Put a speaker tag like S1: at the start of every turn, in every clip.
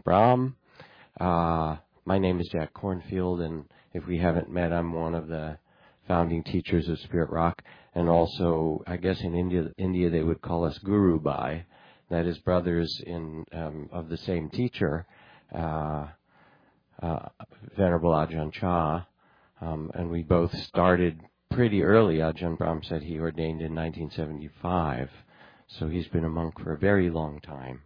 S1: Brahm. My name is Jack Cornfield, and if we haven't met, I'm one of the founding teachers of Spirit Rock, and also, I guess in India they would call us Guru Bhai, that is brothers of the same teacher, Venerable Ajahn Chah, and we both started pretty early. Ajahn Brahm said he ordained in 1975, so he's been a monk for a very long time,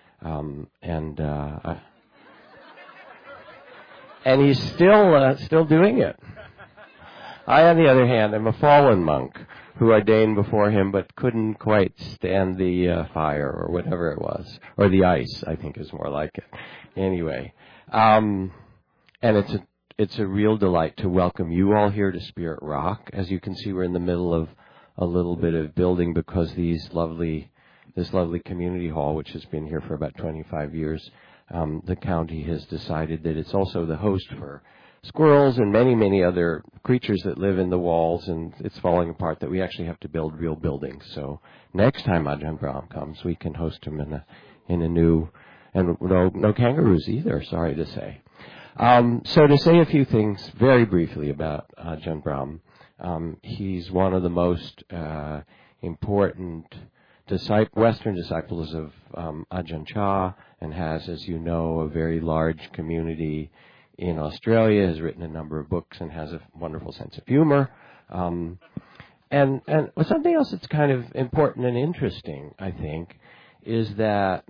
S1: and he's still doing it. I, on the other hand, am a fallen monk who ordained before him but couldn't quite stand the fire or whatever it was, or the ice, I think is more like it. Anyway, and it's a real delight to welcome you all here to Spirit Rock. As you can see, we're in the middle of a little bit of building because this lovely community hall, which has been here for about 25 years, the county has decided that it's also the host for squirrels and many, many other creatures that live in the walls, and it's falling apart that we actually have to build real buildings. So next time Ajahn Brahm comes, we can host him in a new, and no kangaroos either, sorry to say. So to say a few things very briefly about Ajahn Brahm, he's one of the most important Western disciples of Ajahn Chah, and has, as you know, a very large community in Australia, has written a number of books, and has a wonderful sense of humor. And something else that's kind of important and interesting, I think, is that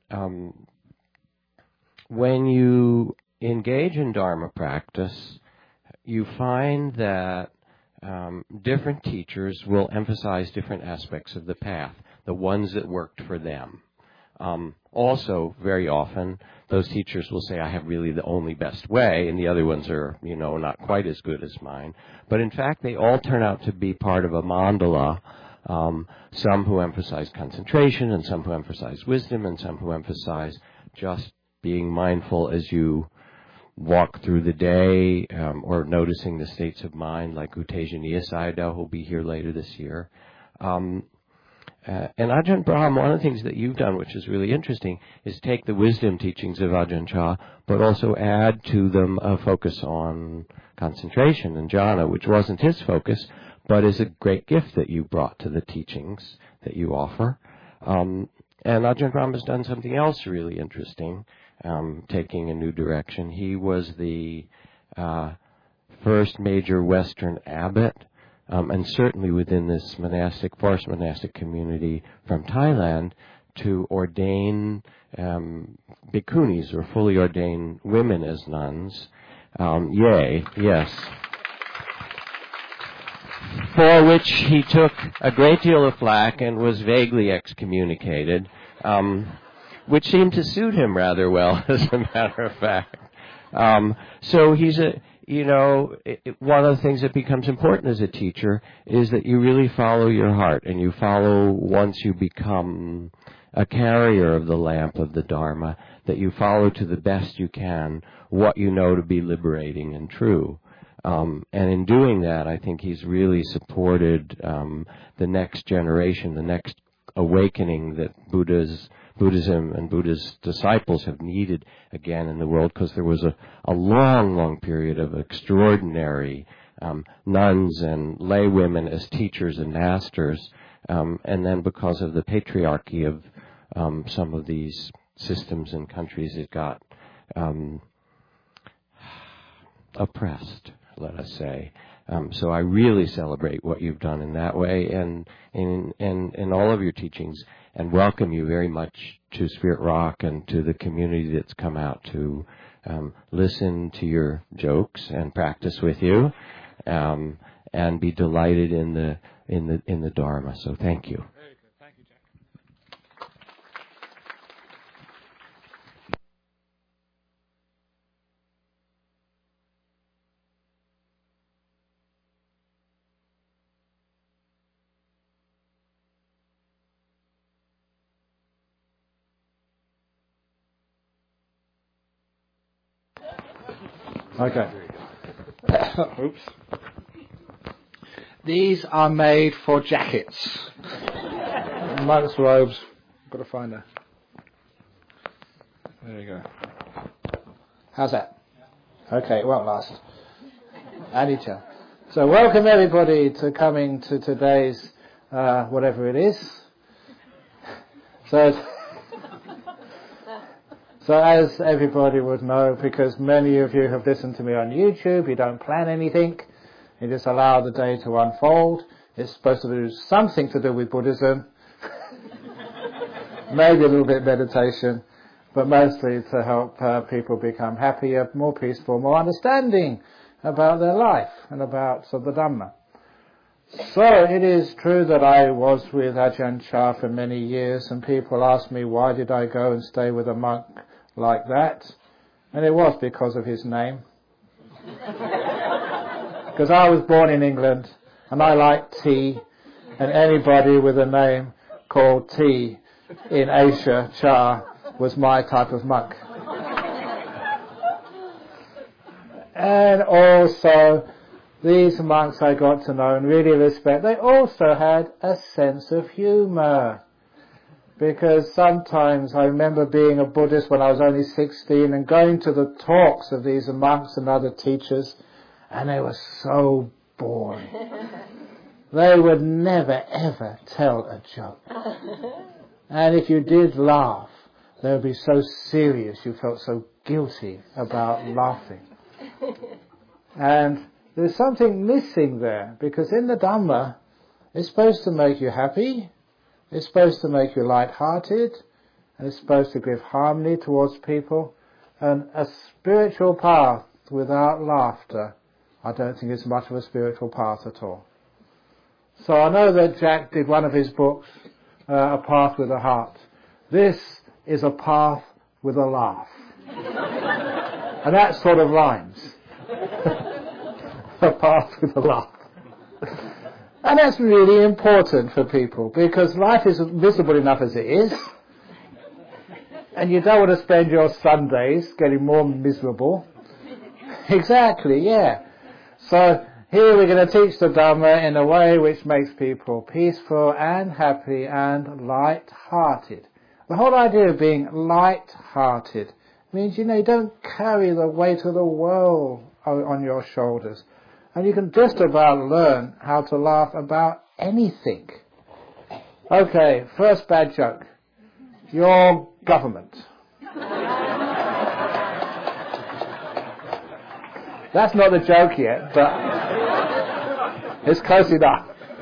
S1: when you engage in Dharma practice, you find that different teachers will emphasize different aspects of the path, the ones that worked for them. Also, very often, those teachers will say, I have really the only best way, and the other ones are, not quite as good as mine. But in fact, they all turn out to be part of a mandala, some who emphasize concentration, and some who emphasize wisdom, and some who emphasize just being mindful as you walk through the day, or noticing the states of mind, like U Tejaniya Sayadaw, who'll be here later this year. And Ajahn Brahm, one of the things that you've done, which is really interesting, is take the wisdom teachings of Ajahn Chah, but also add to them a focus on concentration and jhana, which wasn't his focus, but is a great gift that you brought to the teachings that you offer. And Ajahn Brahm has done something else really interesting, taking a new direction. He was the first major Western abbot, and certainly within this forest monastic community from Thailand, to ordain bhikkhunis, or fully ordained women as nuns. Yay, yes. For which he took a great deal of flack and was vaguely excommunicated, which seemed to suit him rather well, as a matter of fact. So he's one of the things that becomes important as a teacher is that you really follow your heart, and you follow, once you become a carrier of the lamp of the Dharma, that you follow to the best you can what you know to be liberating and true. And in doing that, I think he's really supported the next generation, the next awakening that Buddhism and Buddha's disciples have needed again in the world, because there was a long, long period of extraordinary nuns and lay women as teachers and masters, and then because of the patriarchy of some of these systems and countries, it got oppressed, let us say. So I really celebrate what you've done in that way, and in all of your teachings, and welcome you very much to Spirit Rock and to the community that's come out to listen to your jokes and practice with you, and be delighted in the Dharma. So thank you.
S2: Very good. Thank you, Jack. Okay. Oops. These are made for jackets. Monks' robes. Got to find a. There you go. How's that? Okay, it won't last. Anicca. So welcome everybody to coming to today's, whatever it is. So as everybody would know, because many of you have listened to me on YouTube, you don't plan anything. You just allow the day to unfold. It's supposed to do something to do with Buddhism. Maybe a little bit meditation, but mostly to help people become happier, more peaceful, more understanding about their life and about the Dhamma. So it is true that I was with Ajahn Chah for many years, and people ask me why did I go and stay with a monk like that, and it was because of his name. Because I was born in England and I like tea, and anybody with a name called T in Asia, Chah, was my type of monk. And also, these monks I got to know and really respect, they also had a sense of humour. Because sometimes I remember being a Buddhist when I was only 16 and going to the talks of these monks and other teachers, and they were so boring. They would never ever tell a joke. And if you did laugh, they would be so serious you felt so guilty about laughing. And there's something missing there, because in the Dhamma, it's supposed to make you happy, it's supposed to make you light-hearted, and it's supposed to give harmony towards people. And a spiritual path without laughter, I don't think it's much of a spiritual path at all. So I know that Jack did one of his books, A Path with a Heart. This is a path with a laugh. And that sort of rhymes. A path with a laugh. And that's really important for people, because life is miserable enough as it is. And you don't want to spend your Sundays getting more miserable. Exactly, yeah. So here we're going to teach the Dhamma in a way which makes people peaceful and happy and light-hearted. The whole idea of being light-hearted means, you don't carry the weight of the world on your shoulders. And you can just about learn how to laugh about anything. Okay, first bad joke. Your government. That's not the joke yet, but it's close enough.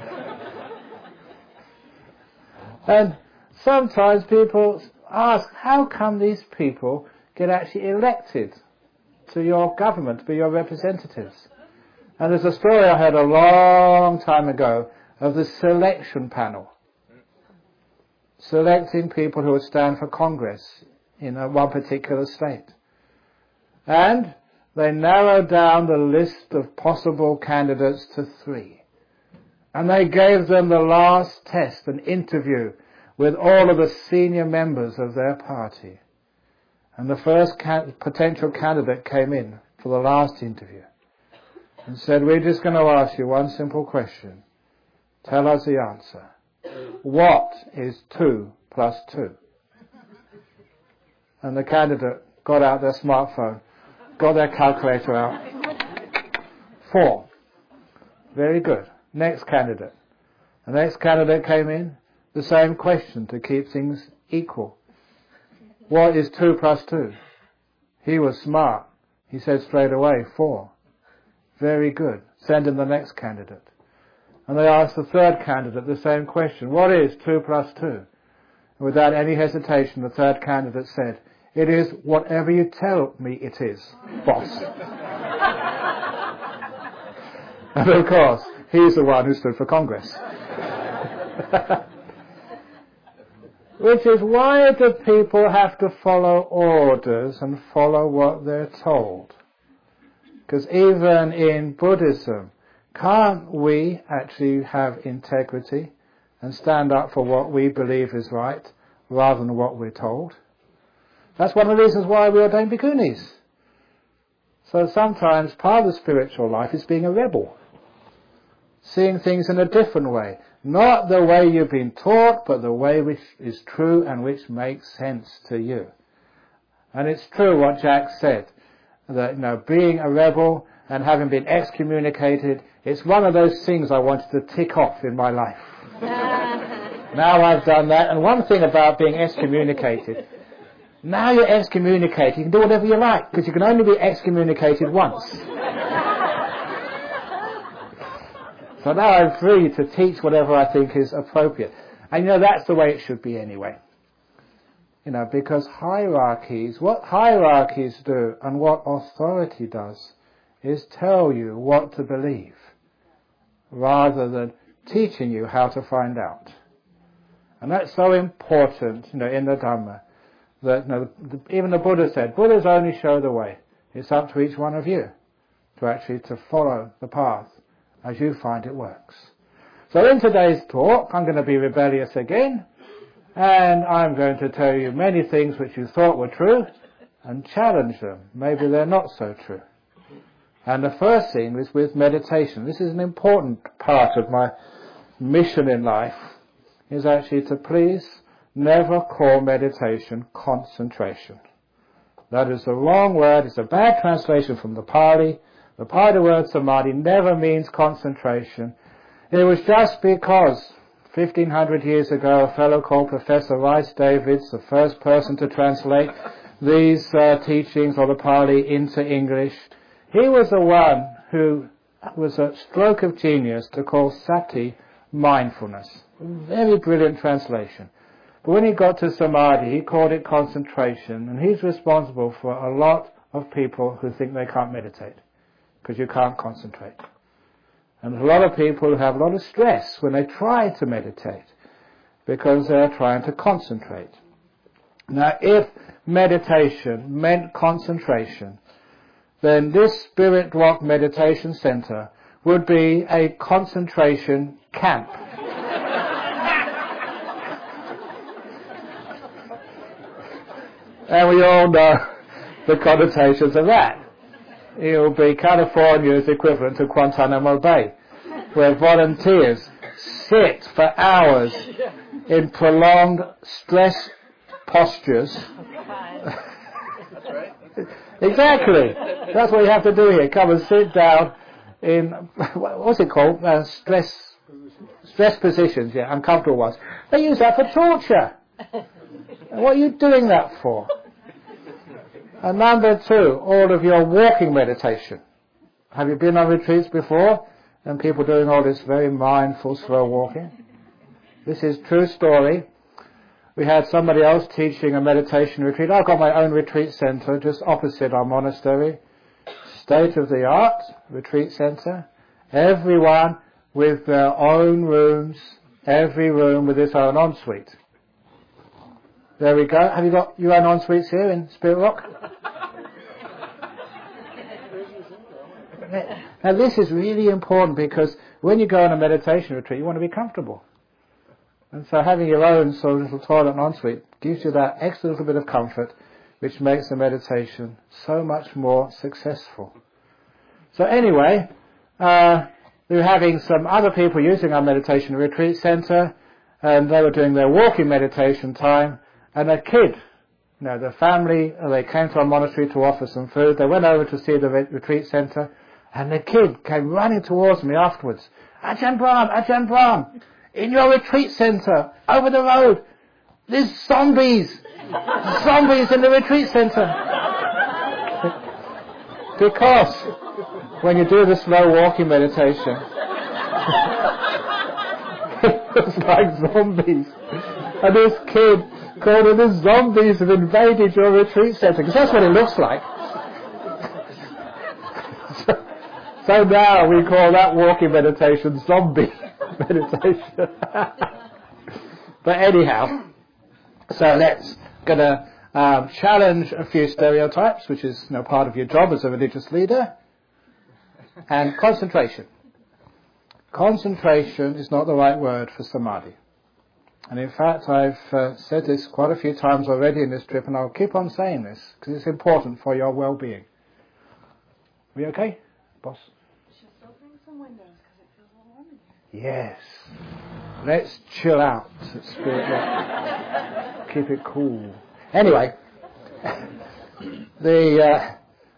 S2: And sometimes people ask, how come these people get actually elected to your government, to be your representatives? And there's a story I heard a long time ago of the selection panel, selecting people who would stand for Congress in one particular state. And they narrowed down the list of possible candidates to 3. And they gave them the last test, an interview with all of the senior members of their party. And the first potential candidate came in for the last interview and said, we're just going to ask you one simple question. Tell us the answer. What is 2 plus 2? And the candidate got out their smartphone, got their calculator out. 4. Very good. Next candidate. The next candidate came in, the same question to keep things equal. What is 2 plus 2? He was smart. He said straight away, 4. Very good. Send in the next candidate. And they asked the third candidate the same question. What is 2 plus 2? And without any hesitation, the third candidate said, it is whatever you tell me it is, boss. And of course, he's the one who stood for Congress. Which is, why do people have to follow orders and follow what they're told? Because even in Buddhism, can't we actually have integrity and stand up for what we believe is right rather than what we're told? That's one of the reasons why we ordain bhikkhunis. So sometimes part of the spiritual life is being a rebel, seeing things in a different way. Not the way you've been taught, but the way which is true and which makes sense to you. And it's true what Jack said. that, being a rebel and having been excommunicated, it's one of those things I wanted to tick off in my life. Now I've done that, and one thing about being excommunicated, now you're excommunicated, you can do whatever you like, because you can only be excommunicated once. So now I'm free to teach whatever I think is appropriate. And that's the way it should be anyway. Because what hierarchies do and what authority does is tell you what to believe, rather than teaching you how to find out. And that's so important, in the Dhamma, that even the Buddha said, Buddhas only show the way. It's up to each one of you to follow the path as you find it works. So in today's talk, I'm going to be rebellious again, and I'm going to tell you many things which you thought were true, and challenge them. Maybe they're not so true. And the first thing is with meditation. This is an important part of my mission in life, is actually to please never call meditation concentration. That is the wrong word. It's a bad translation from the Pali. The Pali word samadhi never means concentration. It was just because 1,500 years ago a fellow called Professor Rice Davids, the first person to translate these teachings of the Pali into English, he was the one who was a stroke of genius to call sati mindfulness. Very brilliant translation. But when he got to samadhi, he called it concentration, and he's responsible for a lot of people who think they can't meditate, because you can't concentrate. And there's a lot of people who have a lot of stress when they try to meditate, because they're trying to concentrate. Now, if meditation meant concentration, then this Spirit Rock Meditation Center would be a concentration camp. And we all know the connotations of that. It will be California's equivalent to Guantanamo Bay, where volunteers sit for hours in prolonged stress postures. Exactly. That's what you have to do here. Come and sit down in, what's it called? Stress positions, uncomfortable ones. They use that for torture. What are you doing that for? And number two, all of your walking meditation. Have you been on retreats before? And people doing all this very mindful, slow walking? This is true story. We had somebody else teaching a meditation retreat. I've got my own retreat center just opposite our monastery. State-of-the-art retreat center. Everyone with their own rooms. Every room with its own ensuite. There we go. Have you got your own en-suites here in Spirit Rock? Now this is really important, because when you go on a meditation retreat, you want to be comfortable. And so having your own sort of little toilet and ensuite gives you that extra little bit of comfort, which makes the meditation so much more successful. So anyway, we were having some other people using our meditation retreat center, and they were doing their walking meditation time. And a kid, the family, they came to our monastery to offer some food. They went over to see the retreat center, and the kid came running towards me afterwards. Ajahn Brahm, in your retreat center, over the road, there's zombies in the retreat center. Because when you do the slow walking meditation, it's like zombies. And this kid called it, the zombies have invaded your retreat center, because that's what it looks like. So now we call that walking meditation zombie meditation. But anyhow, so let's gonna challenge a few stereotypes, which is part of your job as a religious leader. And concentration. Concentration is not the right word for samadhi. And in fact, I've said this quite a few times already in this trip, and I'll keep on saying this, because it's important for your well-being. Are we okay, boss?
S3: Should open some windows, because it feels a little warm in here.
S2: Yes. Let's chill out at Spirit Rock. Keep it cool. Anyway,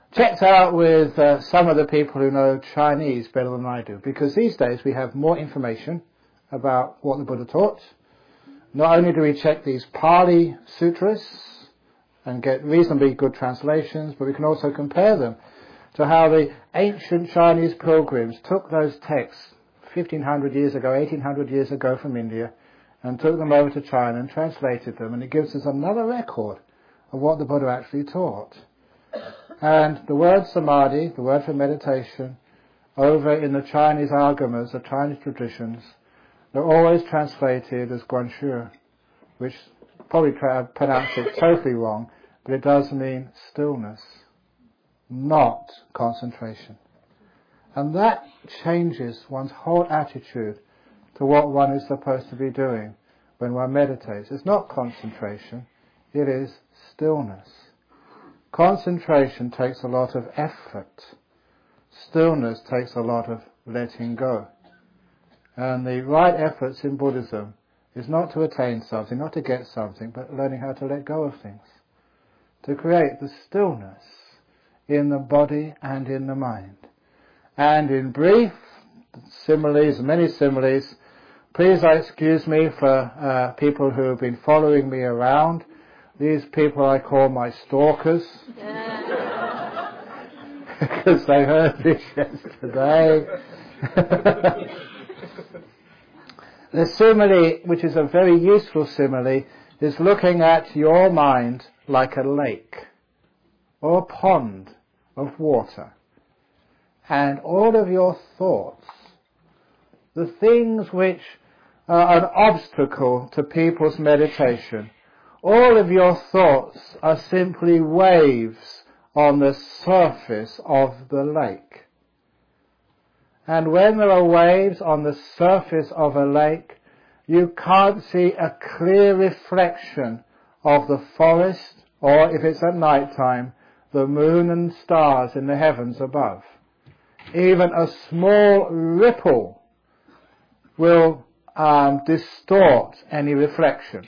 S2: checked out with some of the people who know Chinese better than I do, because these days we have more information about what the Buddha taught. Not only do we check these Pali sutras and get reasonably good translations, but we can also compare them to how the ancient Chinese pilgrims took those texts 1500 years ago, 1800 years ago from India, and took them over to China and translated them, and it gives us another record of what the Buddha actually taught. And the word samadhi, the word for meditation, over in the Chinese agamas, the Chinese traditions, they're always translated as guanshu, which probably pronounce it totally wrong, but it does mean stillness, not concentration. And that changes one's whole attitude to what one is supposed to be doing when one meditates. It's not concentration, it is stillness. Concentration takes a lot of effort. Stillness takes a lot of letting go. And the right efforts in Buddhism is not to attain something, not to get something, but learning how to let go of things. To create the stillness in the body and in the mind. And in brief, similes, many similes, please excuse me for people who have been following me around. These people I call my stalkers. Because they heard this yesterday. The simile, which is a very useful simile, is looking at your mind like a lake or a pond of water. And all of your thoughts, the things which are an obstacle to people's meditation, all of your thoughts are simply waves on the surface of the lake. And when there are waves on the surface of a lake, you can't see a clear reflection of the forest, or if it's at night time, the moon and stars in the heavens above. Even a small ripple will distort any reflection.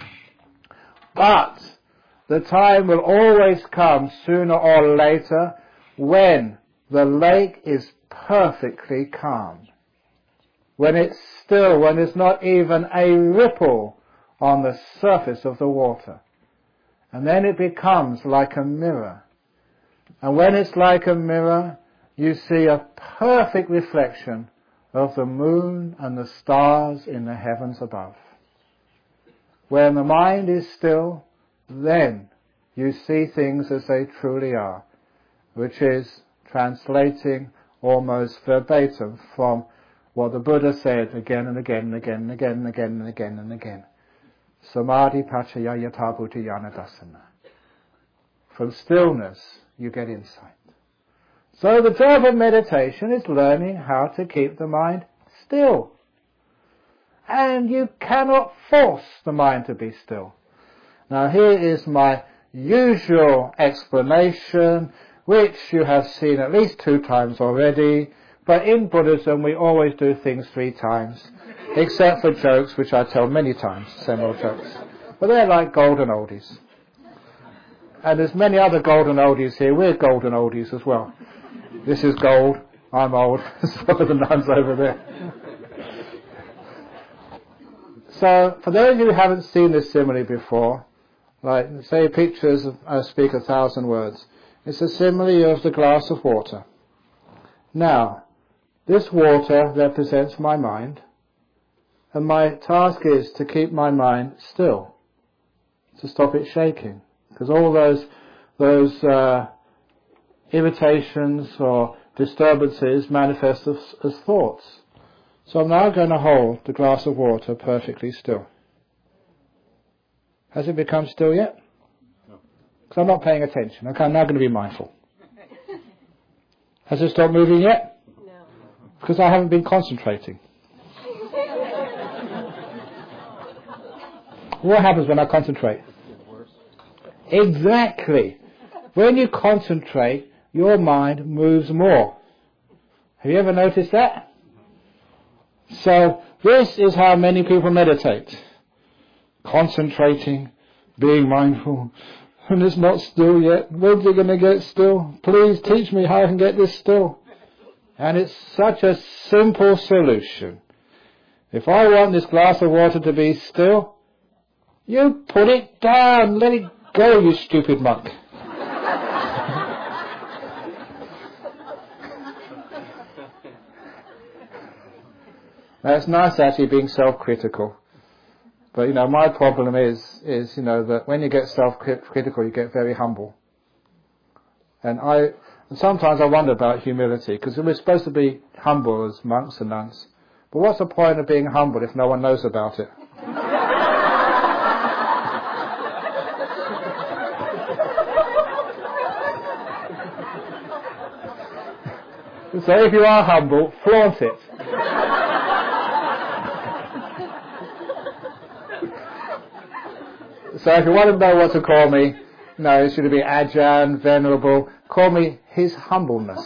S2: But the time will always come, sooner or later, when the lake is perfectly calm. When it's still, when there's not even a ripple on the surface of the water. And then it becomes like a mirror. And when it's like a mirror, you see a perfect reflection of the moon and the stars in the heavens above. When the mind is still, then you see things as they truly are, which is translating almost verbatim from what the Buddha said again and again and again and again and again and again and again. Samadhi pachaya yata bhutiyana dasana. From stillness you get insight. So the job of meditation is learning how to keep the mind still. And you cannot force the mind to be still. Now here is my usual explanation, which you have seen at least 2 times already, but in Buddhism we always do things 3 times, except for jokes, which I tell many times, seminal jokes. But they're like golden oldies. And there's many other golden oldies here. We're golden oldies as well. This is gold, I'm old, some of the nuns over there. So, for those of you who haven't seen this simile before, like, say pictures speak 1,000 words. It's a simile of the glass of water. Now, this water represents my mind, and my task is to keep my mind still, to stop it shaking, because all those irritations or disturbances manifest as thoughts. So I'm now going to hold the glass of water perfectly still. Has it become still yet? No. Because I'm not paying attention. Okay, I'm now going to be mindful. Has it stopped moving yet? No. Because I haven't been concentrating. What happens when I concentrate? Exactly. When you concentrate, your mind moves more. Have you ever noticed that? So, this is how many people meditate. Concentrating, being mindful, And it's not still yet. When's it going to get still? Please teach me how I can get this still. And it's such a simple solution. If I want this glass of water to be still, you put it down. Let it go, you stupid monk. Now, it's nice actually being self-critical. But, my problem is, that when you get self-critical, you get very humble. And sometimes I wonder about humility, because we're supposed to be humble as monks and nuns. But what's the point of being humble if no one knows about it? So if you are humble, flaunt it. So if you want to know what to call me, should it be Ajahn, Venerable, call me His Humbleness.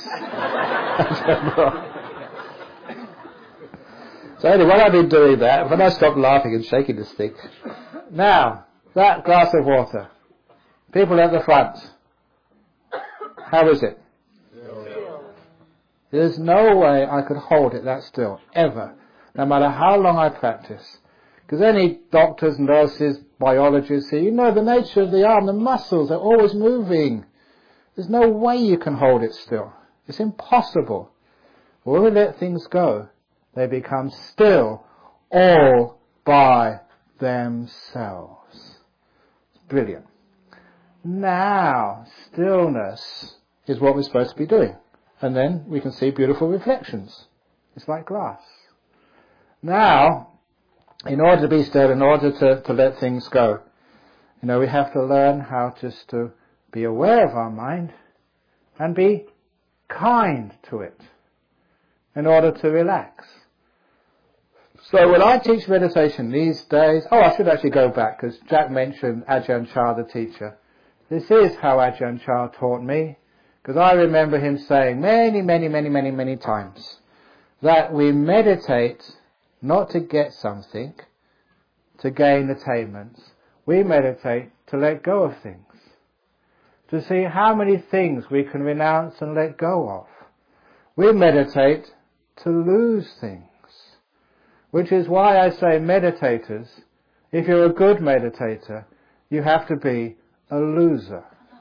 S2: So anyway, when I've been doing that, when I stop laughing and shaking the stick, now, that glass of water, people at the front, how is it? There's no way I could hold it that still, ever, no matter how long I practice. Because any doctors, nurses, biologists, the nature of the arm, the muscles are always moving. There's no way you can hold it still. It's impossible. When we let things go, they become still all by themselves. It's brilliant. Now, stillness is what we're supposed to be doing. And then we can see beautiful reflections. It's like glass. Now, in order to be still, in order to let things go, we have to learn how just to be aware of our mind and be kind to it in order to relax. So when I teach meditation these days, I should actually go back, because Jack mentioned Ajahn Chah, the teacher. This is how Ajahn Chah taught me, because I remember him saying many times that we meditate not to get something, to gain attainments. We meditate to let go of things, to see how many things we can renounce and let go of. We meditate to lose things, which is why I say meditators, if you're a good meditator, you have to be a loser.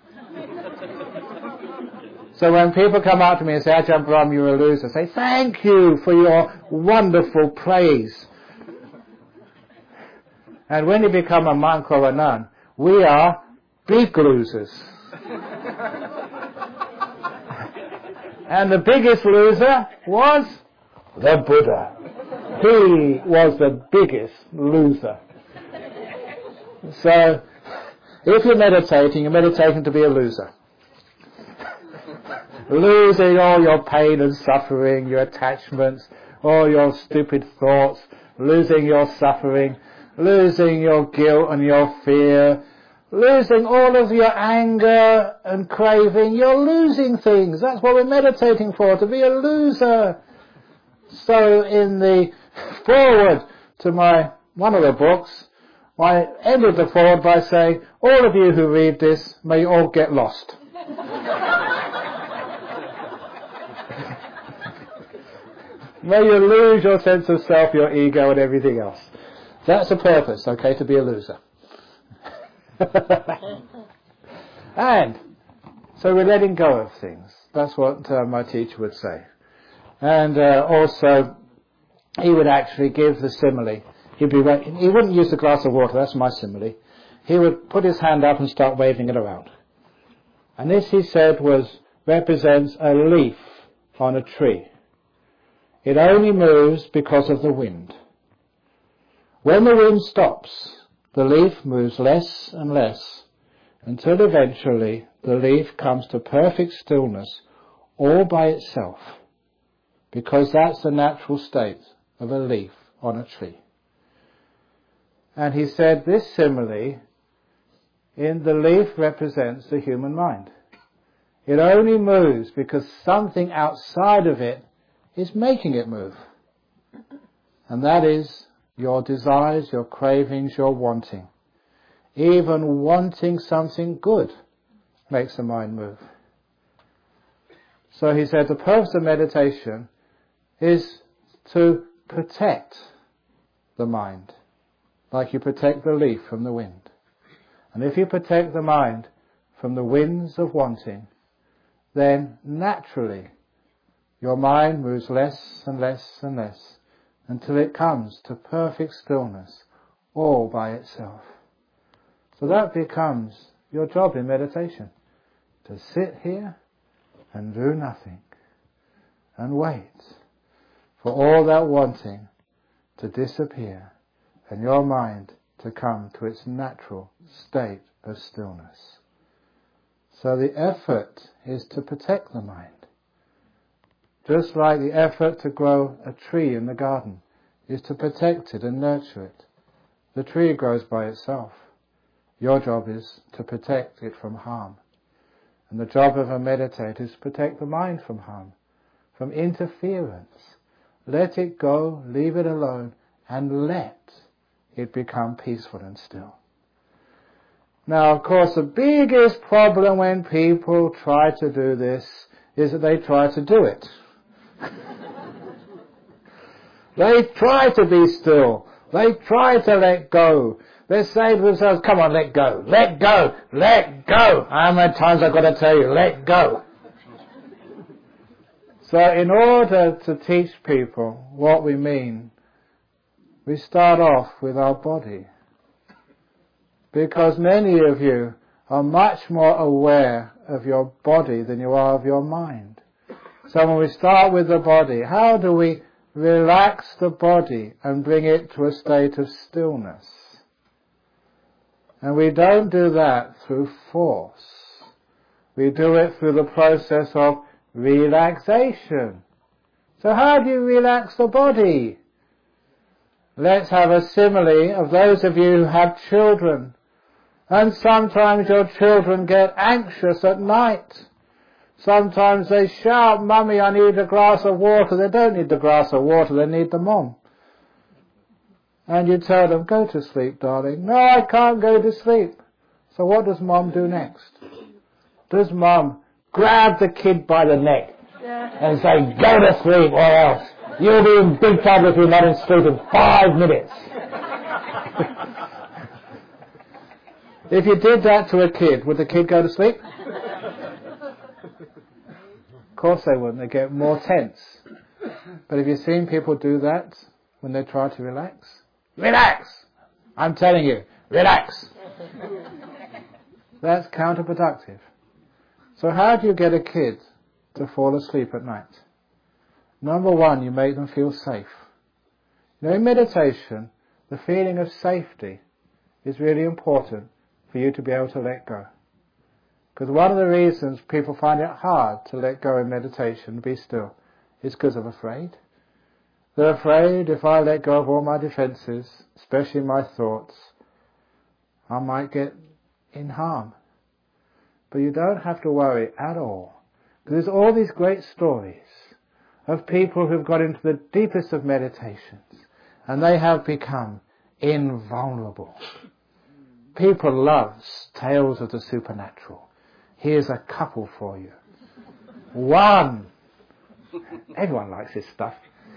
S2: So when people come up to me and say, Ajahn Brahm, you're a loser, I say, thank you for your wonderful praise. And when you become a monk or a nun, we are big losers. And the biggest loser was the Buddha. He was the biggest loser. So, if you're meditating to be a loser. Losing all your pain and suffering, your attachments, all your stupid thoughts, losing your suffering, losing your guilt and your fear, losing all of your anger and craving. You're losing things. That's what we're meditating for, to be a loser. So in the foreword to one of the books, I ended the foreword by saying, all of you who read this, may you all get lost. May you lose your sense of self, your ego and everything else. That's the purpose, okay, to be a loser. And so we're letting go of things. That's what my teacher would say. And also, he would actually give the simile. He wouldn't use the glass of water, that's my simile. He would put his hand up and start waving it around. And this, he said, represents a leaf on a tree. It only moves because of the wind. When the wind stops, the leaf moves less and less, until eventually the leaf comes to perfect stillness all by itself, because that's the natural state of a leaf on a tree. And he said this simile, in the leaf represents the human mind. It only moves because something outside of it is making it move. And that is your desires, your cravings, your wanting. Even wanting something good makes the mind move. So he said the purpose of meditation is to protect the mind, like you protect the leaf from the wind. And if you protect the mind from the winds of wanting, then naturally your mind moves less and less and less until it comes to perfect stillness all by itself. So that becomes your job in meditation, to sit here and do nothing and wait for all that wanting to disappear and your mind to come to its natural state of stillness. So the effort is to protect the mind. Just like the effort to grow a tree in the garden is to protect it and nurture it. The tree grows by itself. Your job is to protect it from harm. And the job of a meditator is to protect the mind from harm, from interference. Let it go, leave it alone, and let it become peaceful and still. Now, of course, the biggest problem when people try to do this is that they try to do it. They try to be still. They try to let go. They say to themselves, come on, let go, let go, let go. How many times I've got to tell you, let go? So in order to teach people what we mean, we start off with our body. Because many of you are much more aware of your body than you are of your mind. So when we start with the body, how do we relax the body and bring it to a state of stillness? And we don't do that through force. We do it through the process of relaxation. So how do you relax the body? Let's have a simile of those of you who have children. And sometimes your children get anxious at night. Sometimes they shout, Mummy, I need a glass of water. They don't need the glass of water, they need the mom. And you tell them, go to sleep, darling. No, I can't go to sleep. So what does mom do next? Does mom grab the kid by the neck and say, go to sleep or else you'll be in big trouble if you're not in sleep in 5 minutes? If you did that to a kid, would the kid go to sleep? Of course they wouldn't. They get more tense. But have you seen people do that when they try to relax? Relax! I'm telling you, relax! That's counterproductive. So how do you get a kid to fall asleep at night? Number one, you make them feel safe. You know, in meditation, the feeling of safety is really important for you to be able to let go. Because one of the reasons people find it hard to let go in meditation, be still, is because they're afraid. They're afraid if I let go of all my defenses, especially my thoughts, I might get in harm. But you don't have to worry at all. Because there's all these great stories of people who've got into the deepest of meditations and they have become invulnerable. People love tales of the supernatural. Here's a couple for you. One. Everyone likes this stuff.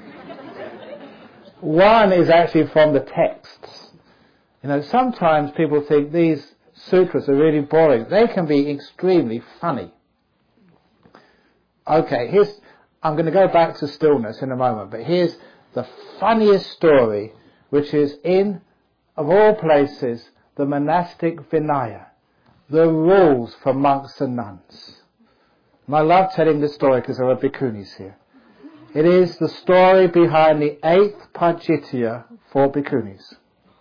S2: One is actually from the texts. You know, sometimes people think these sutras are really boring. They can be extremely funny. Okay, I'm going to go back to stillness in a moment, but here's the funniest story, which is in, of all places, the monastic Vinaya, the rules for monks and nuns. And I love telling this story because there are bhikkhunis here. It is the story behind the 8th Pajitya for bhikkhunis.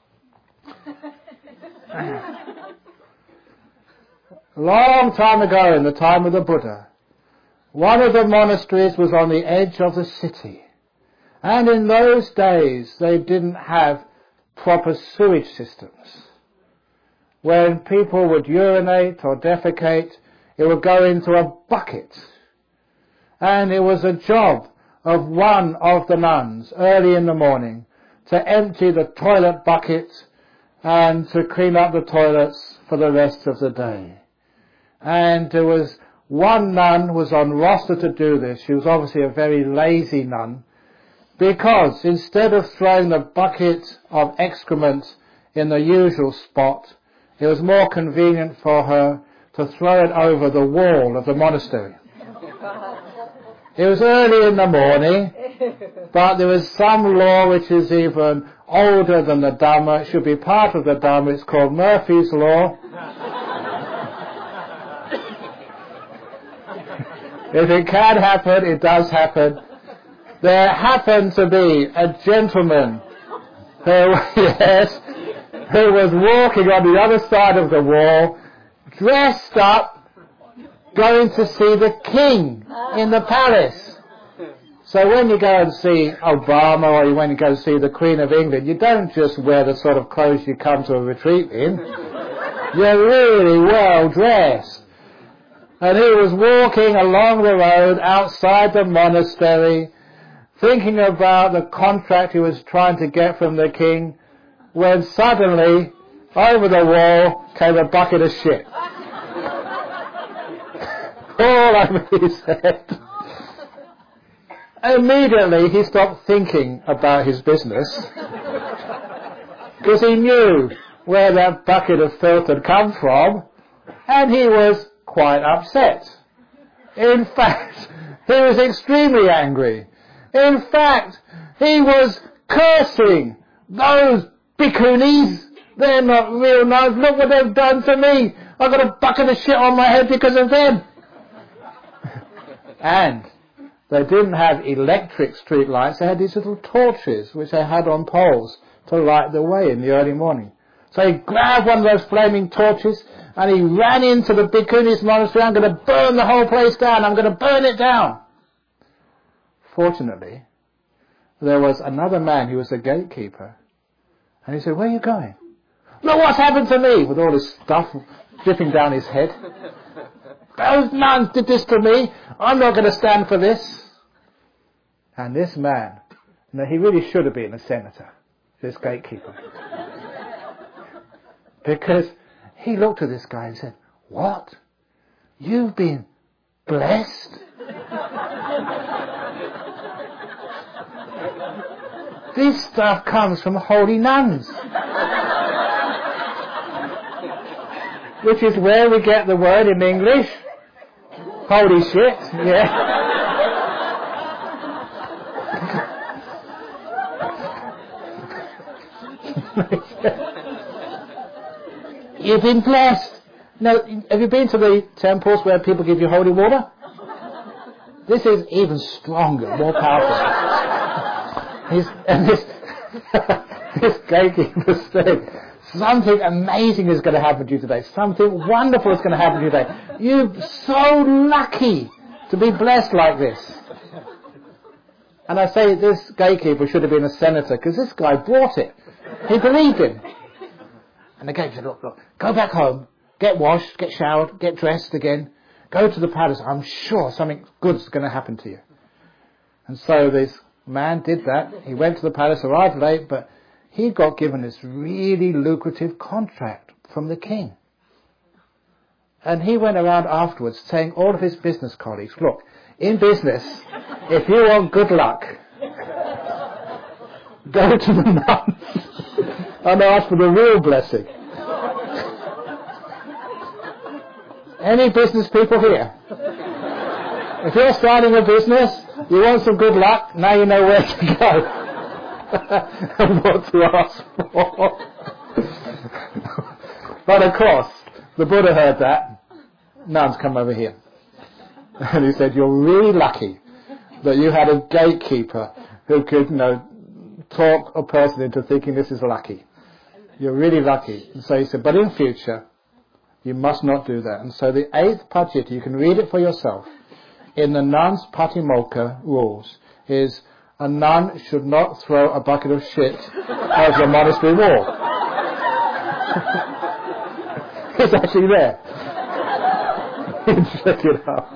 S2: Long time ago, in the time of the Buddha, one of the monasteries was on the edge of the city. And in those days, they didn't have proper sewage systems. When people would urinate or defecate, it would go into a bucket. And it was a job of one of the nuns early in the morning to empty the toilet bucket and to clean up the toilets for the rest of the day. And there was one nun was on roster to do this. She was obviously a very lazy nun, because instead of throwing the bucket of excrement in the usual spot, it was more convenient for her to throw it over the wall of the monastery. It was early in the morning, but there was some law which is even older than the Dhamma. It should be part of the Dhamma. It's called Murphy's Law. If it can happen, it does happen. There happened to be a gentleman who was walking on the other side of the wall, dressed up, going to see the king in the palace. So when you go and see Obama, or when you go to see the Queen of England, you don't just wear the sort of clothes you come to a retreat in. You're really well dressed. And he was walking along the road outside the monastery, thinking about the contract he was trying to get from the king, when suddenly, over the wall, came a bucket of shit. All over his head. Immediately he stopped thinking about his business, because he knew where that bucket of filth had come from, and he was quite upset. In fact, he was extremely angry. In fact, he was cursing those bhikkhunis. They're not real nice. Look what they've done to me. I've got a bucket of shit on my head because of them. And they didn't have electric street lights. They had these little torches which they had on poles to light the way in the early morning. So he grabbed one of those flaming torches and he ran into the Bhikkhunis monastery. I'm going to burn the whole place down. I'm going to burn it down. Fortunately, there was another man who was a gatekeeper. And he said, where are you going? Look what's happened to me, with all this stuff dripping down his head. Those nuns did this to me. I'm not going to stand for this. And this man, he really should have been a senator, this gatekeeper. Because he looked at this guy and said, what? You've been blessed? This stuff comes from holy nuns. Which is where we get the word in English. Holy shit, yeah. You've been blessed. Now, have you been to the temples where people give you holy water? This is even stronger, more powerful. This gatekeeper said, something amazing is going to happen to you today. Something wonderful is going to happen to you today. You're so lucky to be blessed like this. And I say this gatekeeper should have been a senator, because this guy brought it. He believed him. And the gatekeeper said, look, go back home, get washed, get showered, get dressed again, go to the palace. I'm sure something good's going to happen to you. And so this man did that. He went to the palace, arrived late, but he got given this really lucrative contract from the king. And he went around afterwards saying all of his business colleagues, look, in business, if you want good luck, go to the nuns and ask for the real blessing. Any business people here? If you're starting a business, you want some good luck, now you know where to go. And what to ask for. But of course, the Buddha heard that. Nuns, come over here. And he said, you're really lucky that you had a gatekeeper who could, talk a person into thinking this is lucky. You're really lucky. And so he said, but in future, you must not do that. And so the 8th Pajjhita, you can read it for yourself, in the nuns' Patimokkha rules, is a nun should not throw a bucket of shit over the monastery wall. It's actually there. Check it out.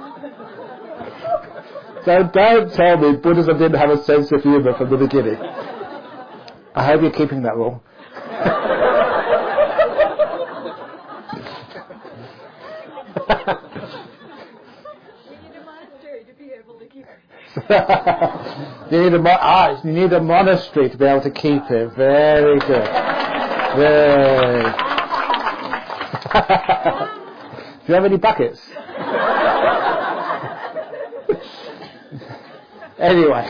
S2: So don't tell me Buddhism didn't have a sense of humour from the beginning. I hope you're keeping that rule.
S3: need a monastery to be able to keep it.
S2: You need a monastery to be able to keep it. Very good. Very. Do you have any buckets? Anyway,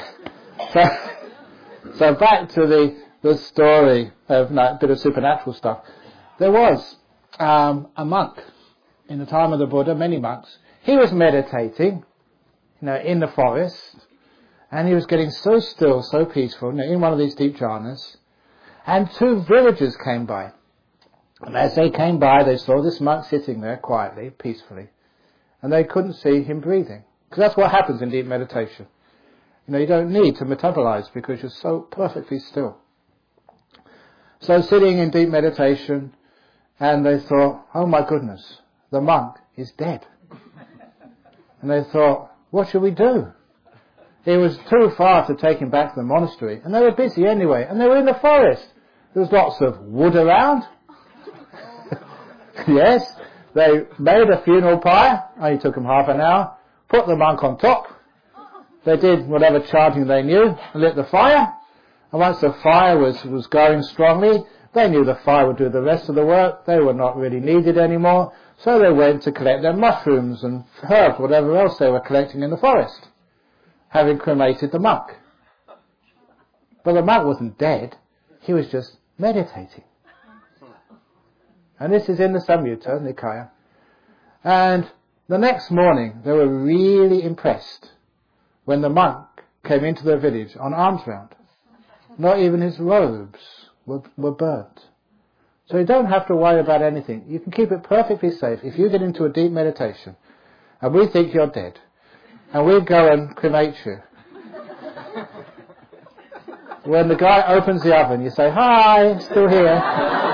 S2: so back to the story of a bit of supernatural stuff. There was a monk in the time of the Buddha, many monks. He was meditating, in the forest, and he was getting so still, so peaceful, in one of these deep jhanas, and two villagers came by. And as they came by, they saw this monk sitting there quietly, peacefully, and they couldn't see him breathing. Because that's what happens in deep meditation. You don't need to metabolize because you're so perfectly still. So sitting in deep meditation, and they thought, oh my goodness, the monk is dead. And they thought, what should we do? It was too far to take him back to the monastery, and they were busy anyway, and they were in the forest. There was lots of wood around. Yes, they made a funeral pyre, only took them half an hour, put the monk on top. They did whatever charging they knew, lit the fire, and once the fire was going strongly, they knew the fire would do the rest of the work. They were not really needed anymore, so they went to collect their mushrooms and herbs, whatever else they were collecting in the forest, having cremated the monk. But the monk wasn't dead, he was just meditating. And this is in the Samyutta Nikaya. And the next morning, they were really impressed when the monk came into their village on alms round. Not even his robes were burnt. So you don't have to worry about anything. You can keep it perfectly safe. If you get into a deep meditation and we think you're dead and we go and cremate you, when the guy opens the oven, you say, hi, still here.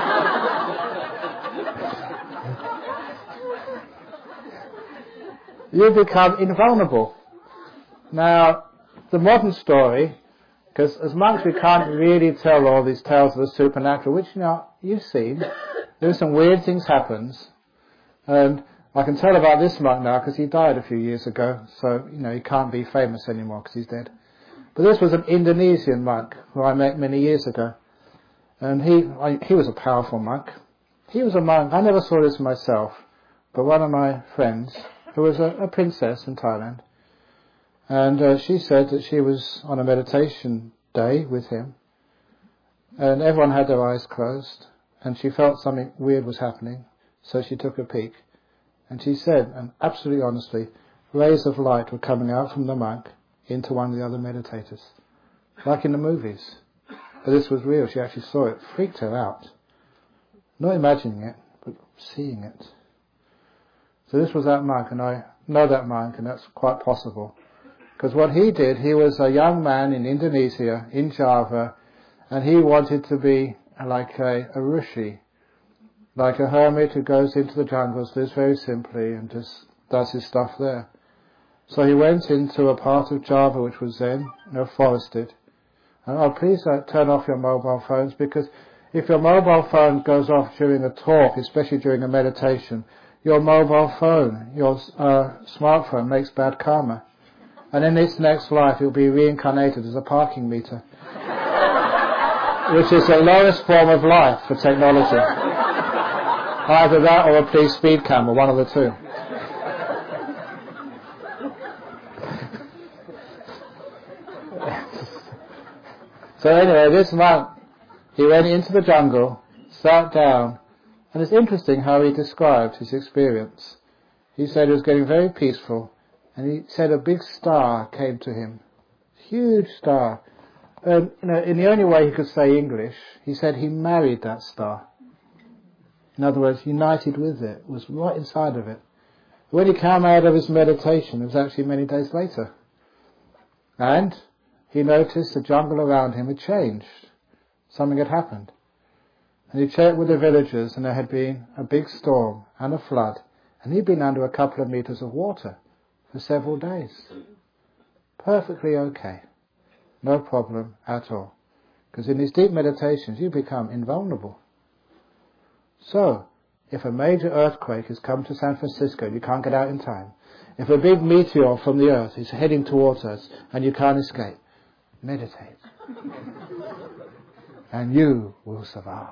S2: You become invulnerable. Now, the modern story, because as monks we can't really tell all these tales of the supernatural, which you've seen. There's some weird things happens, and I can tell about this monk now because he died a few years ago, so he can't be famous anymore because he's dead. But this was an Indonesian monk who I met many years ago, and he was a powerful monk. He was a monk. I never saw this myself, but one of my friends, who was a princess in Thailand, and she said that she was on a meditation day with him, and everyone had their eyes closed, and she felt something weird was happening, so she took a peek, and she said, and absolutely honestly, rays of light were coming out from the monk into one of the other meditators, like in the movies. But this was real, she actually saw it, freaked her out. Not imagining it, but seeing it. So this was that monk, and I know that monk, and that's quite possible. Because what he did, he was a young man in Indonesia, in Java, and he wanted to be like a rishi, like a hermit who goes into the jungles, lives very simply, and just does his stuff there. So he went into a part of Java which was then, forested. And please don't turn off your mobile phones, because if your mobile phone goes off during a talk, especially during a meditation, your mobile phone, your smartphone makes bad karma. And in its next life, you'll be reincarnated as a parking meter, which is the lowest form of life for technology. Either that or a police speed camera, one of the two. So anyway, this monk, he went into the jungle, sat down, and it's interesting how he described his experience. He said he was getting very peaceful, and he said a big star came to him. Huge star. And, in the only way he could say English, he said he married that star. In other words, united with it, was right inside of it. When he came out of his meditation, it was actually many days later. And he noticed the jungle around him had changed. Something had happened. And he checked with the villagers, and there had been a big storm and a flood, and he'd been under a couple of meters of water for several days. Perfectly okay. No problem at all. Because in these deep meditations, you become invulnerable. So, if a major earthquake has come to San Francisco and you can't get out in time, if a big meteor from the earth is heading towards us and you can't escape, meditate. And you will survive.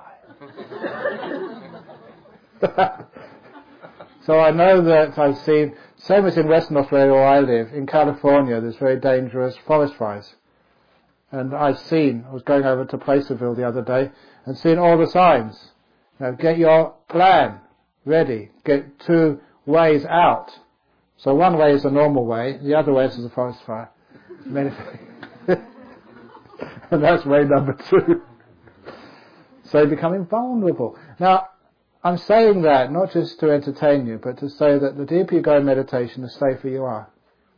S2: So I know that I've seen, same as in Western Australia where I live, in California there's very dangerous forest fires. And I was going over to Placerville the other day and seen all the signs. Get your plan ready. Get 2 ways out. So one way is the normal way, the other way is the forest fire. Meditate. And that's way number 2. So becoming vulnerable. Now, I'm saying that not just to entertain you, but to say that the deeper you go in meditation, the safer you are.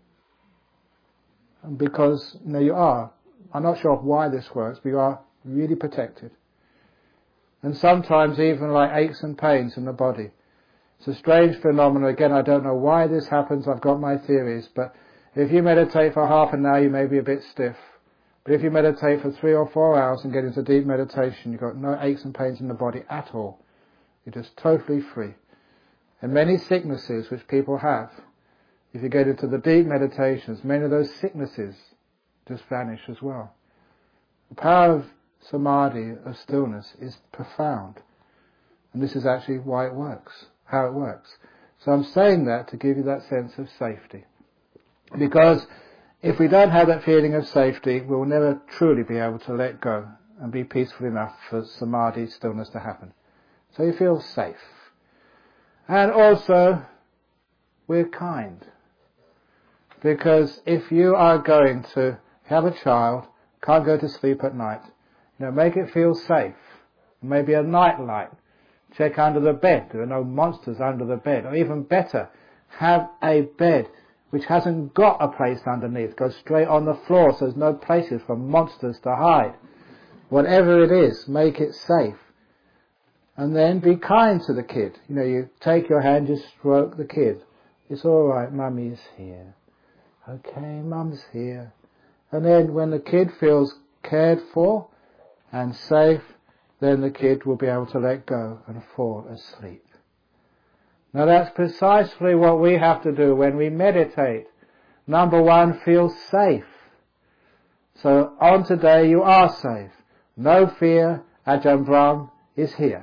S2: And because, you are. I'm not sure why this works, but you are really protected. And sometimes even like aches and pains in the body. It's a strange phenomenon. Again, I don't know why this happens. I've got my theories. But if you meditate for half an hour, you may be a bit stiff. But if you meditate for 3 or 4 hours and get into deep meditation, you've got no aches and pains in the body at all. You're just totally free. And many sicknesses which people have, if you get into the deep meditations, many of those sicknesses just vanish as well. The power of samadhi, of stillness, is profound. And this is actually why it works, how it works. So I'm saying that to give you that sense of safety. Because if we don't have that feeling of safety, we'll never truly be able to let go and be peaceful enough for samadhi, stillness to happen. So you feel safe. And also, we're kind. Because if you are going to have a child, can't go to sleep at night, make it feel safe. Maybe a night light. Check under the bed. There are no monsters under the bed. Or even better, have a bed which hasn't got a place underneath. Go straight on the floor so there's no places for monsters to hide. Whatever it is, make it safe. And then be kind to the kid. You take your hand, just stroke the kid. It's all right, Mummy's here. Okay, Mum's here. And then when the kid feels cared for and safe, then the kid will be able to let go and fall asleep. Now that's precisely what we have to do when we meditate. Number 1, feel safe. So on today you are safe. No fear, Ajahn Brahm is here.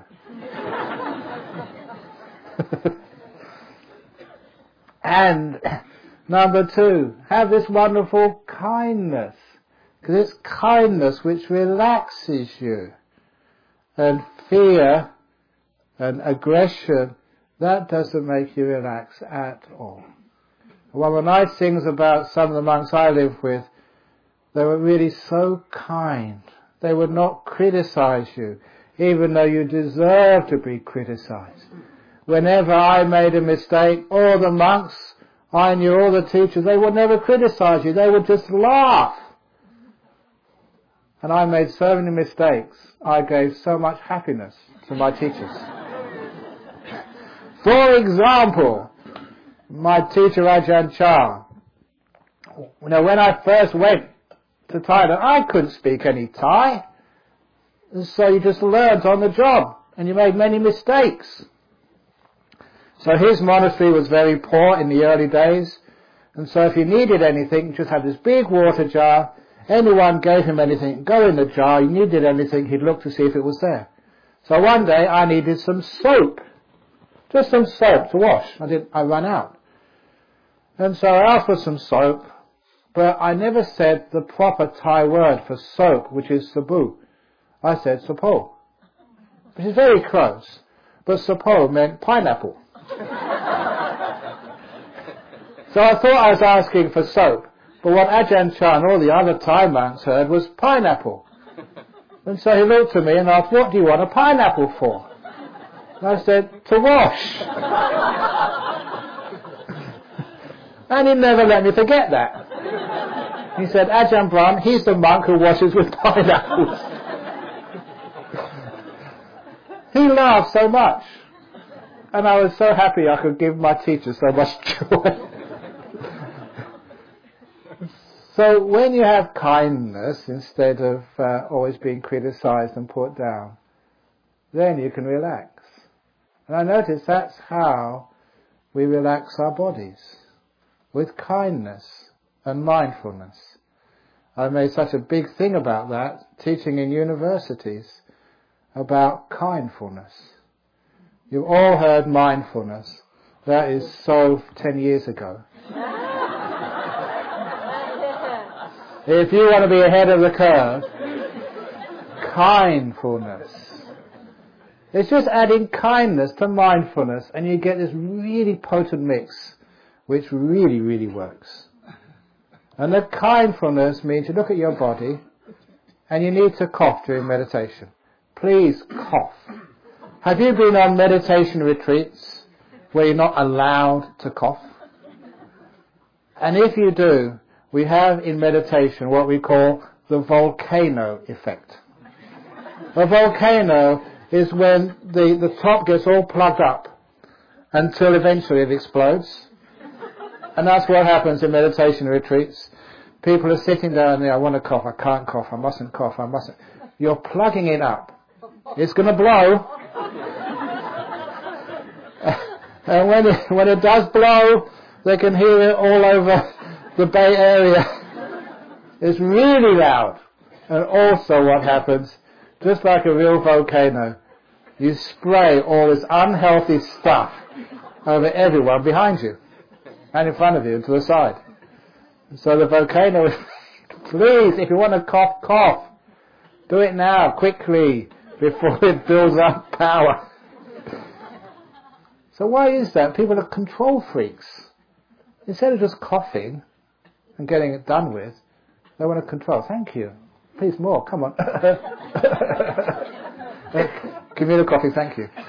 S2: And number 2, have this wonderful kindness. Because it's kindness which relaxes you. And fear and aggression, that doesn't make you relax at all. One of the nice things about some of the monks I lived with, they were really so kind. They would not criticize you, even though you deserve to be criticized. Whenever I made a mistake, all the monks I knew, all the teachers, they would never criticize you. They would just laugh. And I made so many mistakes. I gave so much happiness to my teachers. For example, my teacher Ajahn Chah. When I first went to Thailand, I couldn't speak any Thai. And so you just learned on the job. And you made many mistakes. So his monastery was very poor in the early days. And so if he needed anything, he just had this big water jar. Anyone gave him anything, go in the jar. He needed anything, he'd look to see if it was there. So one day I needed some soap. Just some soap to wash. I ran out. And so I asked for some soap. But I never said the proper Thai word for soap, which is sabu. I said sapo, which is very close. But sapo meant pineapple. So I thought I was asking for soap. But what Ajahn Chah and all the other Thai monks heard was pineapple. And so he looked at me and asked, what do you want a pineapple for? And I said, to wash. And he never let me forget that. He said, Ajahn Brahm, he's the monk who washes with pineapples. He laughed so much. And I was so happy I could give my teacher so much joy. So when you have kindness instead of always being criticized and put down, then you can relax. And I notice that's how we relax our bodies, with kindness and mindfulness. I made such a big thing about that, teaching in universities about kindfulness. You've all heard mindfulness. That is so 10 years ago. If you want to be ahead of the curve, kindfulness. It's just adding kindness to mindfulness and you get this really potent mix which really, really works. And the kindfulness means you look at your body and you need to cough during meditation. Please cough. Have you been on meditation retreats where you're not allowed to cough? And if you do, we have in meditation what we call the volcano effect. A volcano is when the top gets all plugged up until eventually it explodes. And that's what happens in meditation retreats. People are sitting down there, I want to cough, I can't cough, I mustn't cough, I mustn't. You're plugging it up. It's going to blow. And when it does blow, they can hear it all over the Bay Area. It's really loud. And also what happens, just like a real volcano, you spray all this unhealthy stuff over everyone behind you and in front of you and to the side. So the volcano, please, if you want to cough, cough. Do it now, quickly, before it builds up power. So why is that? People are control freaks. Instead of just coughing and getting it done with, they want to control. Thank you. Please, more. Come on. Give me the coffee, thank you.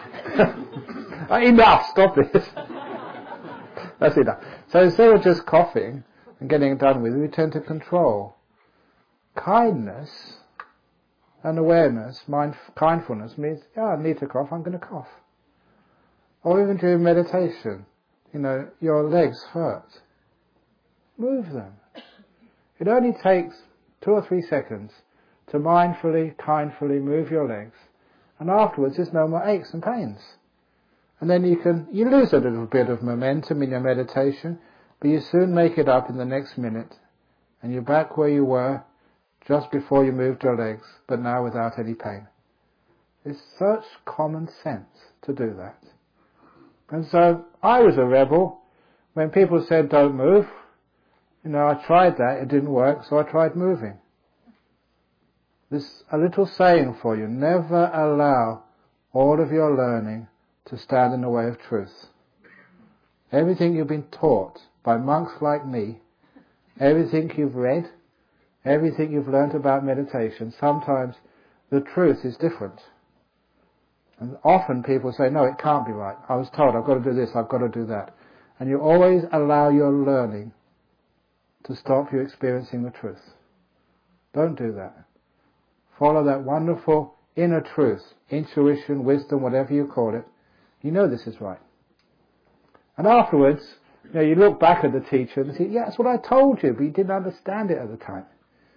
S2: Enough, stop this. That's enough. So instead of just coughing and getting it done with, we tend to control. Kindness and awareness, kindfulness means, I need to cough, I'm going to cough. Or even during meditation, your legs hurt. Move them. It only takes 2 or 3 seconds to mindfully, kindfully move your legs, and afterwards there's no more aches and pains. And then you lose a little bit of momentum in your meditation, but you soon make it up in the next minute, and you're back where you were just before you moved your legs, but now without any pain. It's such common sense to do that. And so I was a rebel when people said don't move. I tried that, it didn't work, so I tried moving. This a little saying for you: never allow all of your learning to stand in the way of truth. Everything you've been taught by monks like me, everything you've read, everything you've learnt about meditation, sometimes the truth is different. And often people say, no, it can't be right. I was told I've got to do this, I've got to do that. And you always allow your learning to stop you experiencing the truth. Don't do that. Follow that wonderful inner truth, intuition, wisdom, whatever you call it. You know this is right. And afterwards, you look back at the teacher and say, yeah, that's what I told you, but you didn't understand it at the time.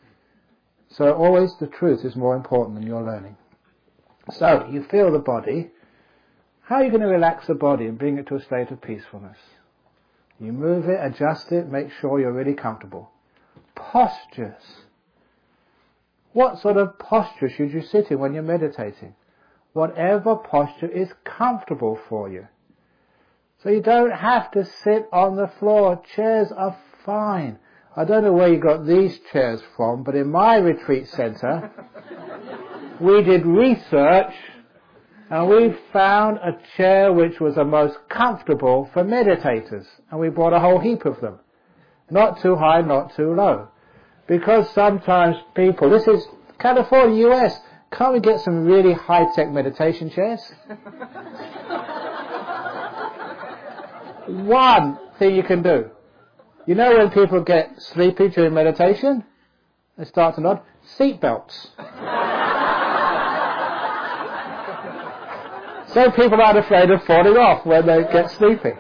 S2: So always the truth is more important than your learning. So, you feel the body. How are you going to relax the body and bring it to a state of peacefulness? You move it, adjust it, make sure you're really comfortable. Postures. What sort of posture should you sit in when you're meditating? Whatever posture is comfortable for you. So you don't have to sit on the floor. Chairs are fine. I don't know where you got these chairs from, but in my retreat center, we did research and we found a chair which was the most comfortable for meditators. And we bought a whole heap of them. Not too high, not too low. Because sometimes people, this is California, US, can't we get some really high-tech meditation chairs? One thing you can do. When people get sleepy during meditation, they start to nod, seat belts. So people aren't afraid of falling off when they get sleepy.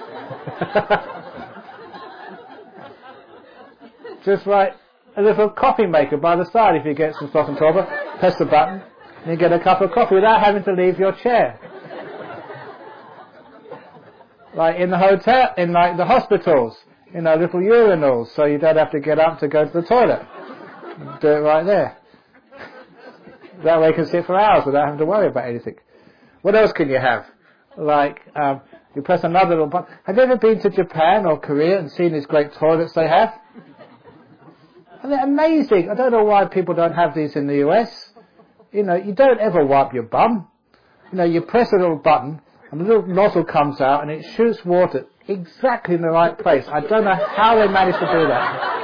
S2: Just like a little coffee maker by the side. If you get some stock and torpor, press the button and you get a cup of coffee without having to leave your chair. Like in the hotel, in like the hospitals, little urinals, so you don't have to get up to go to the toilet. Do it right there. That way you can sit for hours without having to worry about anything. What else can you have? Like, you press another little button. Have you ever been to Japan or Korea and seen these great toilets they have? And they're amazing. I don't know why people don't have these in the US. You don't ever wipe your bum. You press a little button and the little nozzle comes out and it shoots water exactly in the right place. I don't know how they managed to do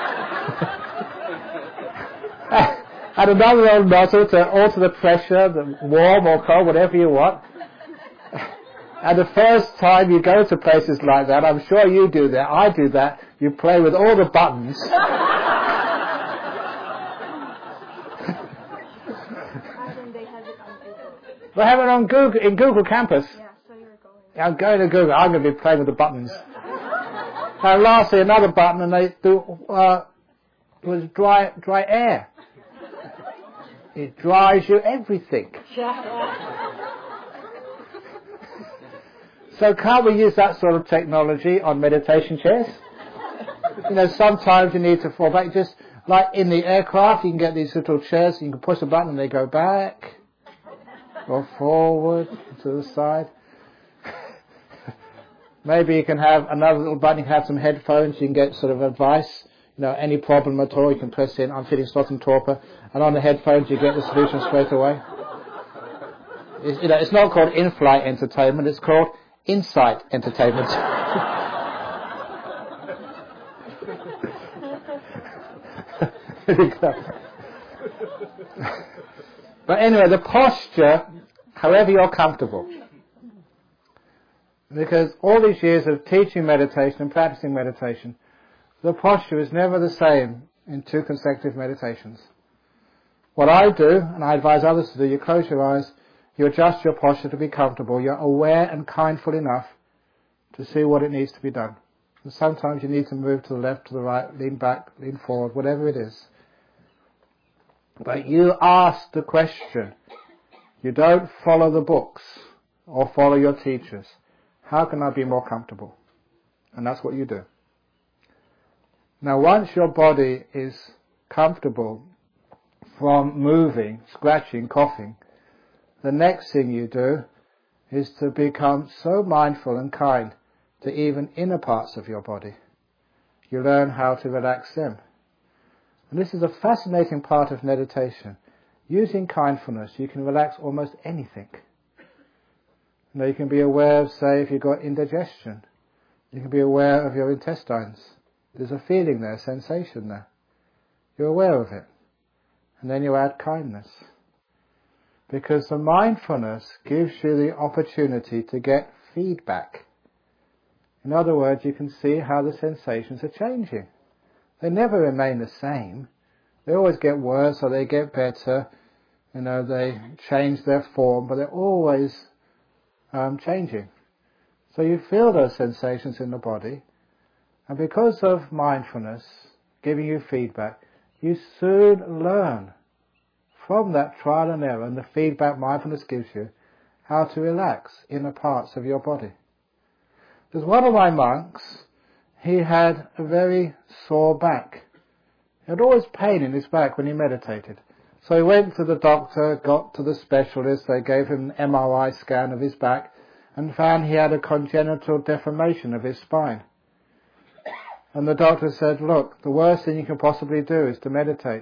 S2: that. And another little nozzle to alter the pressure, the warm or cold, whatever you want. And the first time you go to places like that, I'm sure you do that, I do that, you play with all the buttons. They have it on Google, in Google Campus.
S3: Yeah, so you're going.
S2: I'm going to Google. I'm going to be playing with the buttons. And lastly, another button, and they do was dry air. It dries you everything. So can't we use that sort of technology on meditation chairs? Sometimes you need to fall back. Just like in the aircraft, you can get these little chairs. You can push a button and they go back. Go forward, to the side. Maybe you can have another little button, you can have some headphones, you can get sort of advice, any problem at all, you can press in, I'm feeling slot and torpor, and on the headphones you get the solution straight away. It's not called in-flight entertainment, it's called insight entertainment. But anyway, the posture, however you're comfortable. Because all these years of teaching meditation and practicing meditation, the posture is never the same in 2 consecutive meditations. What I do, and I advise others to do, you close your eyes, you adjust your posture to be comfortable, you're aware and kindful enough to see what it needs to be done. And sometimes you need to move to the left, to the right, lean back, lean forward, whatever it is. But you ask the question. You don't follow the books or follow your teachers. How can I be more comfortable? And that's what you do. Now once your body is comfortable from moving, scratching, coughing, the next thing you do is to become so mindful and kind to even inner parts of your body. You learn how to relax them. And this is a fascinating part of meditation. Using kindfulness, you can relax almost anything. You can be aware of, say, if you've got indigestion. You can be aware of your intestines. There's a feeling there, a sensation there. You're aware of it. And then you add kindness. Because the mindfulness gives you the opportunity to get feedback. In other words, you can see how the sensations are changing. They never remain the same. They always get worse or they get better. They change their form, but they're always changing. So you feel those sensations in the body, and because of mindfulness giving you feedback, you soon learn from that trial and error and the feedback mindfulness gives you how to relax inner parts of your body. There's one of my monks, he had a very sore back. He had always pain in his back when he meditated. So he went to the doctor, got to the specialist, they gave him an MRI scan of his back and found he had a congenital deformation of his spine. And the doctor said, look, the worst thing you can possibly do is to meditate.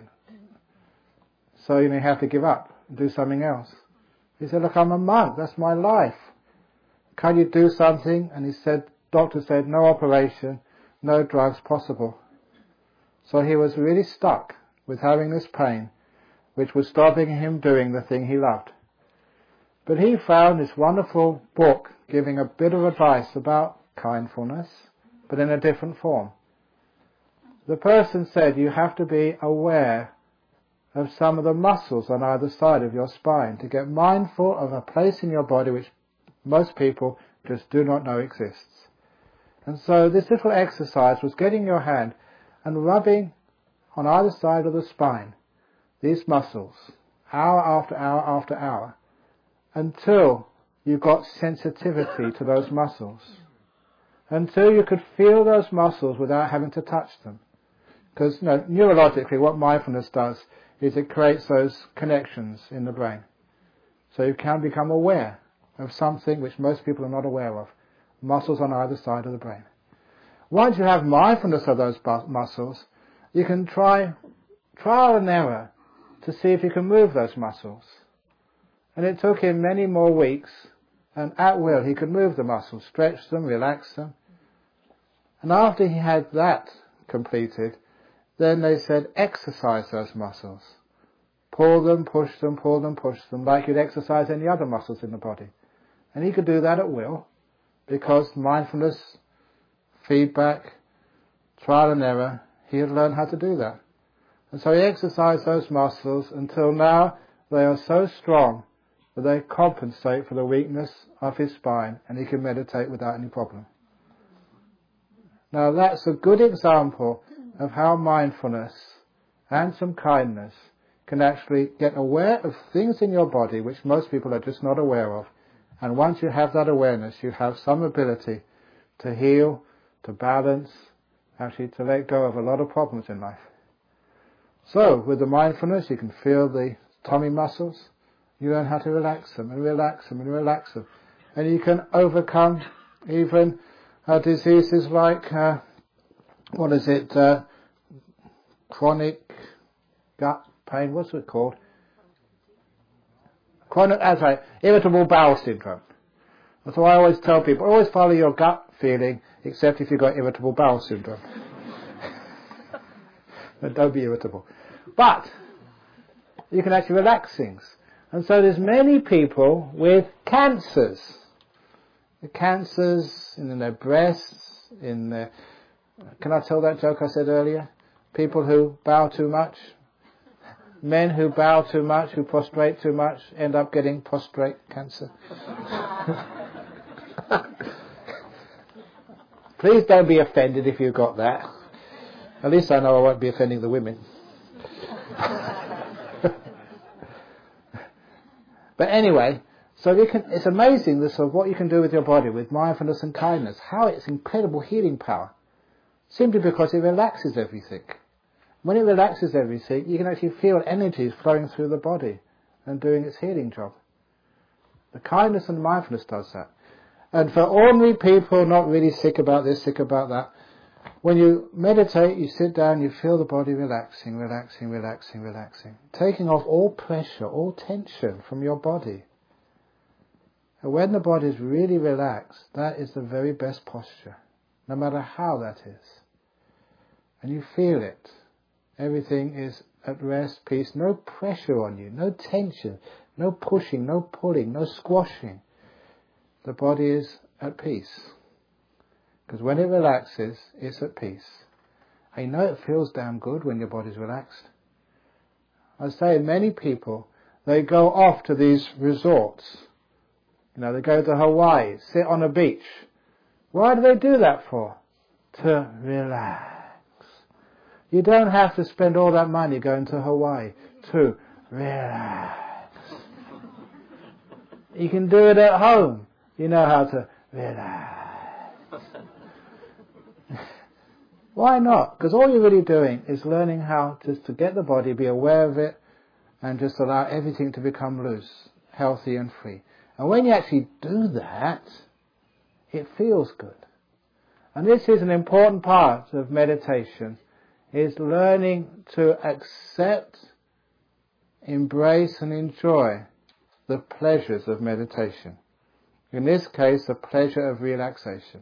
S2: So you have to give up and do something else. He said, look, I'm a monk, that's my life. Can you do something? And doctor said, no operation, no drugs possible. So he was really stuck with having this pain, which was stopping him doing the thing he loved. But he found this wonderful book giving a bit of advice about kindfulness, but in a different form. The person said you have to be aware of some of the muscles on either side of your spine to get mindful of a place in your body which most people just do not know exists. And so this little exercise was getting your hand and rubbing on either side of the spine these muscles, hour after hour after hour, until you got sensitivity to those muscles. until you could feel those muscles without having to touch them. Because neurologically what mindfulness does is it creates those connections in the brain. So you can become aware of something which most people are not aware of. Muscles on either side of the brain. Once you have mindfulness of those muscles, you can try trial and error to see if you can move those muscles. And it took him many more weeks, and at will he could move the muscles, stretch them, relax them. And after he had that completed, then they said exercise those muscles. Pull them, push them, pull them, push them, like you'd exercise any other muscles in the body. And he could do that at will, because mindfulness, feedback, trial and error, he had learned how to do that. And so he exercised those muscles until now they are so strong that they compensate for the weakness of his spine, and he can meditate without any problem. Now that's a good example of how mindfulness and some kindness can actually get aware of things in your body which most people are just not aware of. And once you have that awareness, you have some ability to heal, to balance, actually to let go of a lot of problems in life. So, with the mindfulness, you can feel the tummy muscles. You learn how to relax them and relax them and relax them. And you can overcome even diseases like, chronic gut pain, what's it called? Irritable bowel syndrome. So I always tell people, always follow your gut feeling, except if you've got irritable bowel syndrome. But don't be irritable. But you can actually relax things. And so there's many people with cancers. The cancers in their breasts, in their... Can I tell that joke I said earlier? People who bow too much. Men who bow too much, who prostrate too much, end up getting prostrate cancer. Please don't be offended if you got that. At least I know I won't be offending the women. But anyway, so it's amazing what you can do with your body with mindfulness and kindness, how it's incredible healing power, simply because it relaxes everything. When it relaxes everything, you can actually feel energies flowing through the body and doing its healing job. The kindness and mindfulness does that. And for ordinary people, not really sick about this, sick about that, when you meditate, you sit down, you feel the body relaxing, relaxing, relaxing, relaxing, taking off all pressure, all tension from your body. And when the body is really relaxed, that is the very best posture, no matter how that is. And you feel it. Everything is at rest, peace, no pressure on you, no tension, no pushing, no pulling, no squashing. The body is at peace. Because when it relaxes, it's at peace. And you know it feels damn good when your body's relaxed. I say many people, they go off to these resorts. They go to Hawaii, sit on a beach. Why do they do that for? To relax. You don't have to spend all that money going to Hawaii to relax. You can do it at home. You know how to relax. Why not? Because all you're really doing is learning how just to get the body, be aware of it, and just allow everything to become loose, healthy and free. And when you actually do that, it feels good. And this is an important part of meditation, is learning to accept, embrace and enjoy the pleasures of meditation. In this case, the pleasure of relaxation.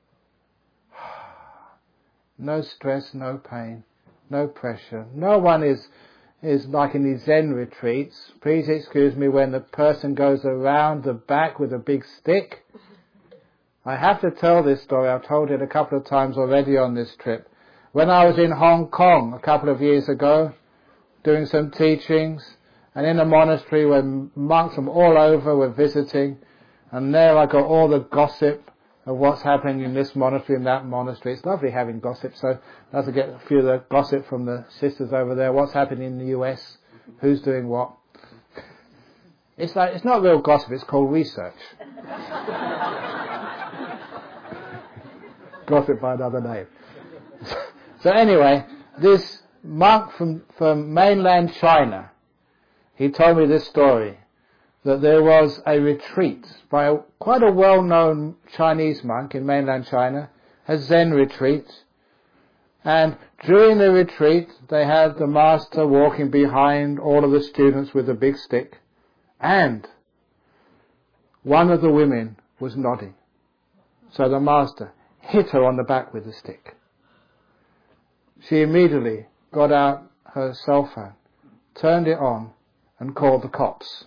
S2: No stress, no pain, no pressure. No one is like in these Zen retreats. Please excuse me when the person goes around the back with a big stick. I have to tell this story. I've told it a couple of times already on this trip. When I was in Hong Kong a couple of years ago, doing some teachings, and in a monastery where monks from all over were visiting, and there I got all the gossip of what's happening in this monastery and that monastery. It's lovely having gossip, so I have to get a few of the gossip from the sisters over there. What's happening in the US? Who's doing what? It's not real gossip, it's called research. Gossip by another name. So anyway, this monk from mainland China, he told me this story, that there was a retreat by quite a well-known Chinese monk in mainland China, a Zen retreat, and during the retreat they had the master walking behind all of the students with a big stick, and one of the women was nodding. So the master hit her on the back with the stick. She immediately got out her cell phone, turned it on, and called the cops.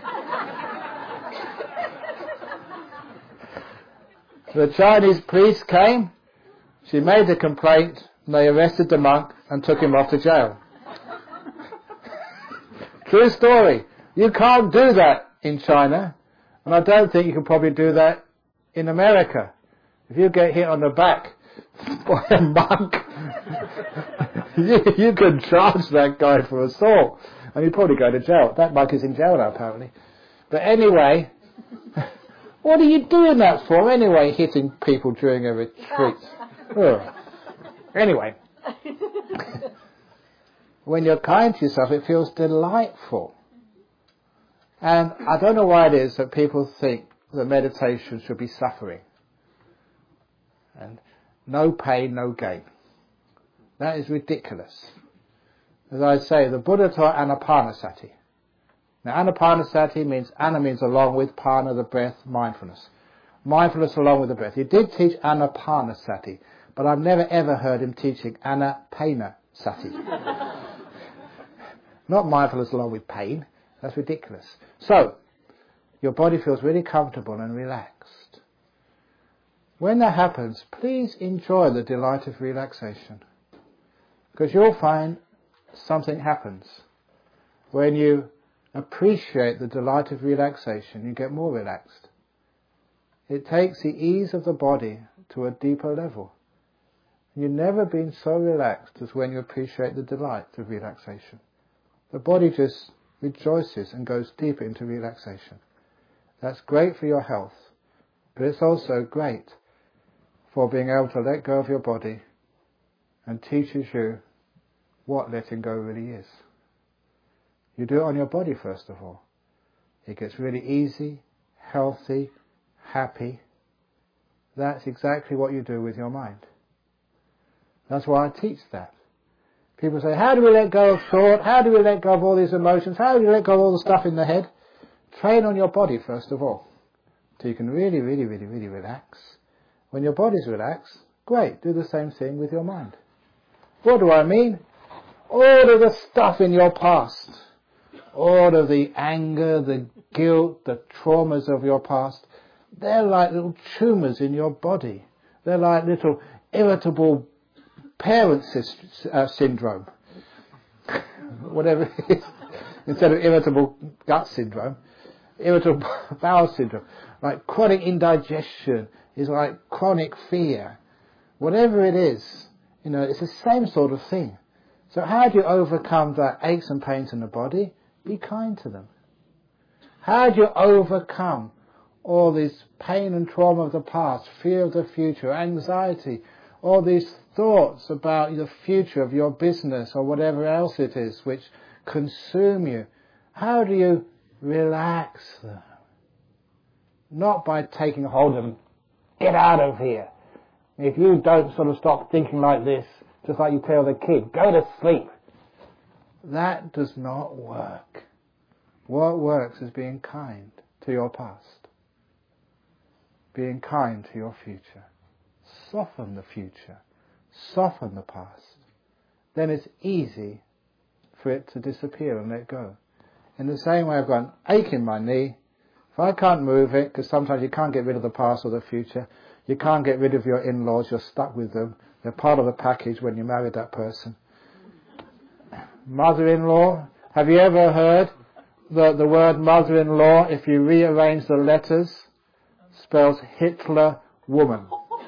S2: The Chinese police came, she made a complaint, and they arrested the monk and took him off to jail. True story. You can't do that in China, and I don't think you can probably do that in America. If you get hit on the back by a monk, you can charge that guy for assault, and you'd probably go to jail. That monk is in jail now, apparently. But anyway, what are you doing that for anyway, hitting people during a retreat? Anyway, when you're kind to yourself, it feels delightful. And I don't know why it is that people think that meditation should be suffering. And no pain, no gain. That is ridiculous. As I say, the Buddha taught anapanasati. Now anapanasati means, ana means along with, pana the breath, mindfulness. Mindfulness along with the breath. He did teach anapanasati, but I've never ever heard him teaching anapanasati. Not mindfulness along with pain. That's ridiculous. So, your body feels really comfortable and relaxed. When that happens, please enjoy the delight of relaxation. Because you'll find something happens. When you appreciate the delight of relaxation, you get more relaxed. It takes the ease of the body to a deeper level. You've never been so relaxed as when you appreciate the delight of relaxation. The body just rejoices and goes deeper into relaxation. That's great for your health, but it's also great for being able to let go of your body and teaches you what letting go really is. You do it on your body first of all. It gets really easy, healthy, happy. That's exactly what you do with your mind. That's why I teach that. People say, how do we let go of thought? How do we let go of all these emotions? How do we let go of all the stuff in the head? Train on your body first of all, so you can really, really, really, really relax. When your body's relaxed, great, do the same thing with your mind. What do I mean? All of the stuff in your past, all of the anger, the guilt, the traumas of your past, they're like little tumours in your body. They're like little irritable parent syndrome, whatever it is, instead of irritable gut syndrome, irritable bowel syndrome. Like chronic indigestion is like chronic fear. Whatever it is, it's the same sort of thing. So how do you overcome the aches and pains in the body? Be kind to them. How do you overcome all this pain and trauma of the past, fear of the future, anxiety, all these thoughts about the future of your business or whatever else it is which consume you? How do you relax them? Not by taking hold of them. Get out of here. If you don't sort of stop thinking like this, just like you tell the kid, go to sleep. That does not work. What works is being kind to your past. Being kind to your future. Soften the future. Soften the past. Then it's easy for it to disappear and let go. In the same way, I've got an ache in my knee. If I can't move it, because sometimes you can't get rid of the past or the future, you can't get rid of your in-laws, you're stuck with them. They're part of the package when you married that person. Mother-in-law, have you ever heard the word mother-in-law, if you rearrange the letters, spells Hitler woman?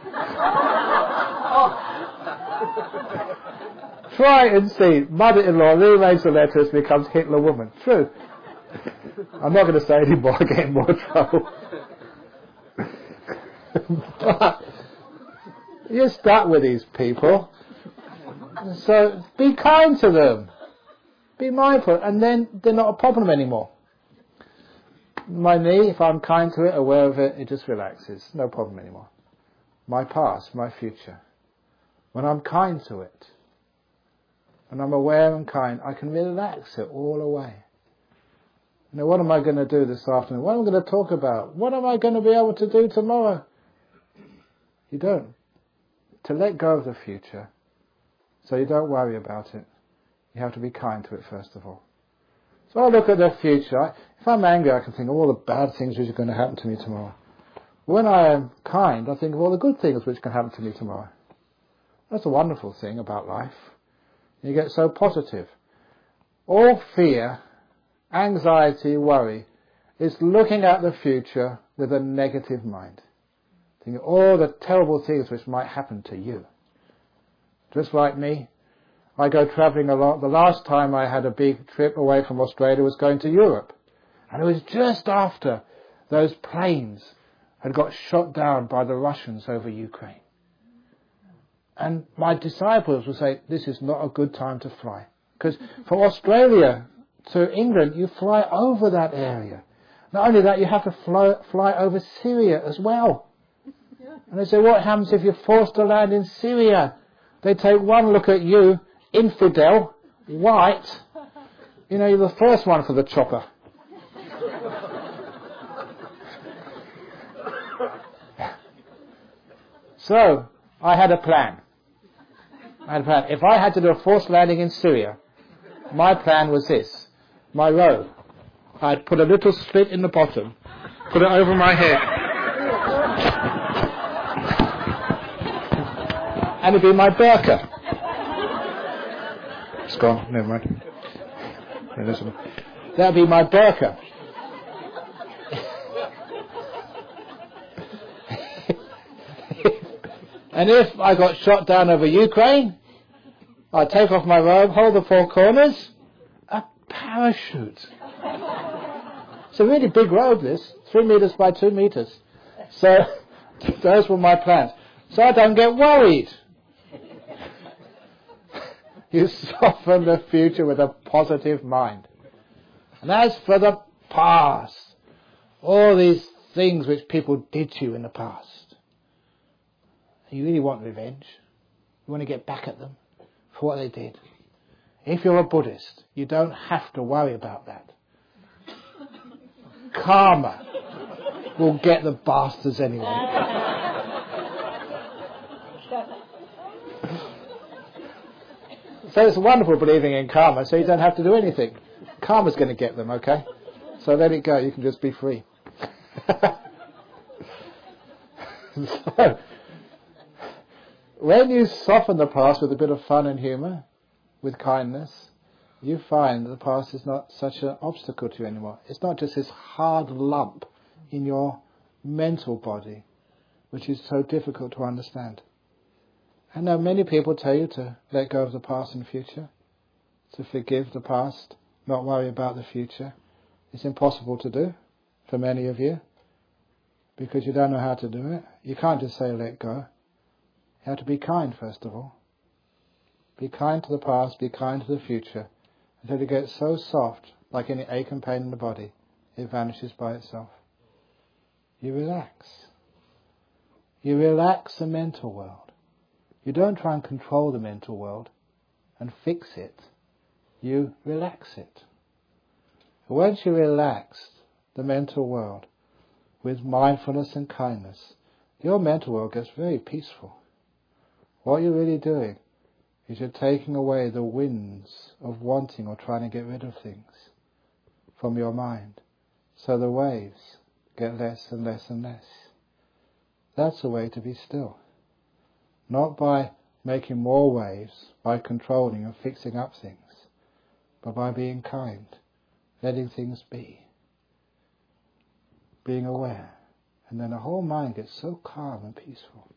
S2: Try and see. Mother-in-law, rearrange the letters, becomes Hitler woman. True. I'm not going to say any more, I get in more trouble. But You're stuck with these people. So be kind to them. Be mindful, and then they're not a problem anymore. My knee, if I'm kind to it, aware of it, it just relaxes. No problem anymore. My past, my future. When I'm kind to it, when I'm aware and kind, I can relax it all away. Now, what am I going to do this afternoon? What am I going to talk about? What am I going to be able to do tomorrow? You don't. To let go of the future, so you don't worry about it, you have to be kind to it first of all. So I look at the future. If I'm angry, I can think of all the bad things which are going to happen to me tomorrow. When I am kind, I think of all the good things which can happen to me tomorrow. That's a wonderful thing about life. You get so positive. All fear, anxiety, worry is looking at the future with a negative mind. Thinking of all the terrible things which might happen to you. Just like me, I go travelling a lot. The last time I had a big trip away from Australia was going to Europe. And it was just after those planes had got shot down by the Russians over Ukraine. And my disciples would say, this is not a good time to fly. Because from Australia to England, you fly over that area. Not only that, you have to fly over Syria as well. And they say, what happens if you're forced to land in Syria? They take one look at you, infidel, white. You know, you're the first one for the chopper. So, I had a plan. If I had to do a forced landing in Syria, my plan was this. My robe, I'd put a little slit in the bottom, put it over my head, and it'd be my burqa. It's gone, never mind. That'd be my burqa. And if I got shot down over Ukraine, I'd take off my robe, hold the four corners, a parachute. It's a really big robe, this, 3 meters by 2 meters. So those were my plans. So I don't get worried. You soften the future with a positive mind. And as for the past, all these things which people did to you in the past, you really want revenge. You want to get back at them for what they did. If you're a Buddhist, you don't have to worry about that. Karma will get the bastards anyway. So it's wonderful believing in karma, so you don't have to do anything. Karma's going to get them, okay? So let it go, you can just be free. So, when you soften the past with a bit of fun and humour, with kindness, you find that the past is not such an obstacle to you anymore. It's not just this hard lump in your mental body, which is so difficult to understand. I know many people tell you to let go of the past and future, to forgive the past, not worry about the future. It's impossible to do for many of you, because you don't know how to do it. You can't just say let go. You have to be kind, first of all. Be kind to the past, be kind to the future, until it gets so soft, like any ache and pain in the body, it vanishes by itself. You relax. You relax the mental world. You don't try and control the mental world and fix it. You relax it. Once you relax the mental world with mindfulness and kindness, your mental world gets very peaceful. What you're really doing is you're taking away the winds of wanting or trying to get rid of things from your mind. So the waves get less and less and less. That's the way to be still. Not by making more waves, by controlling and fixing up things, but by being kind, letting things be, being aware. And then the whole mind gets so calm and peaceful.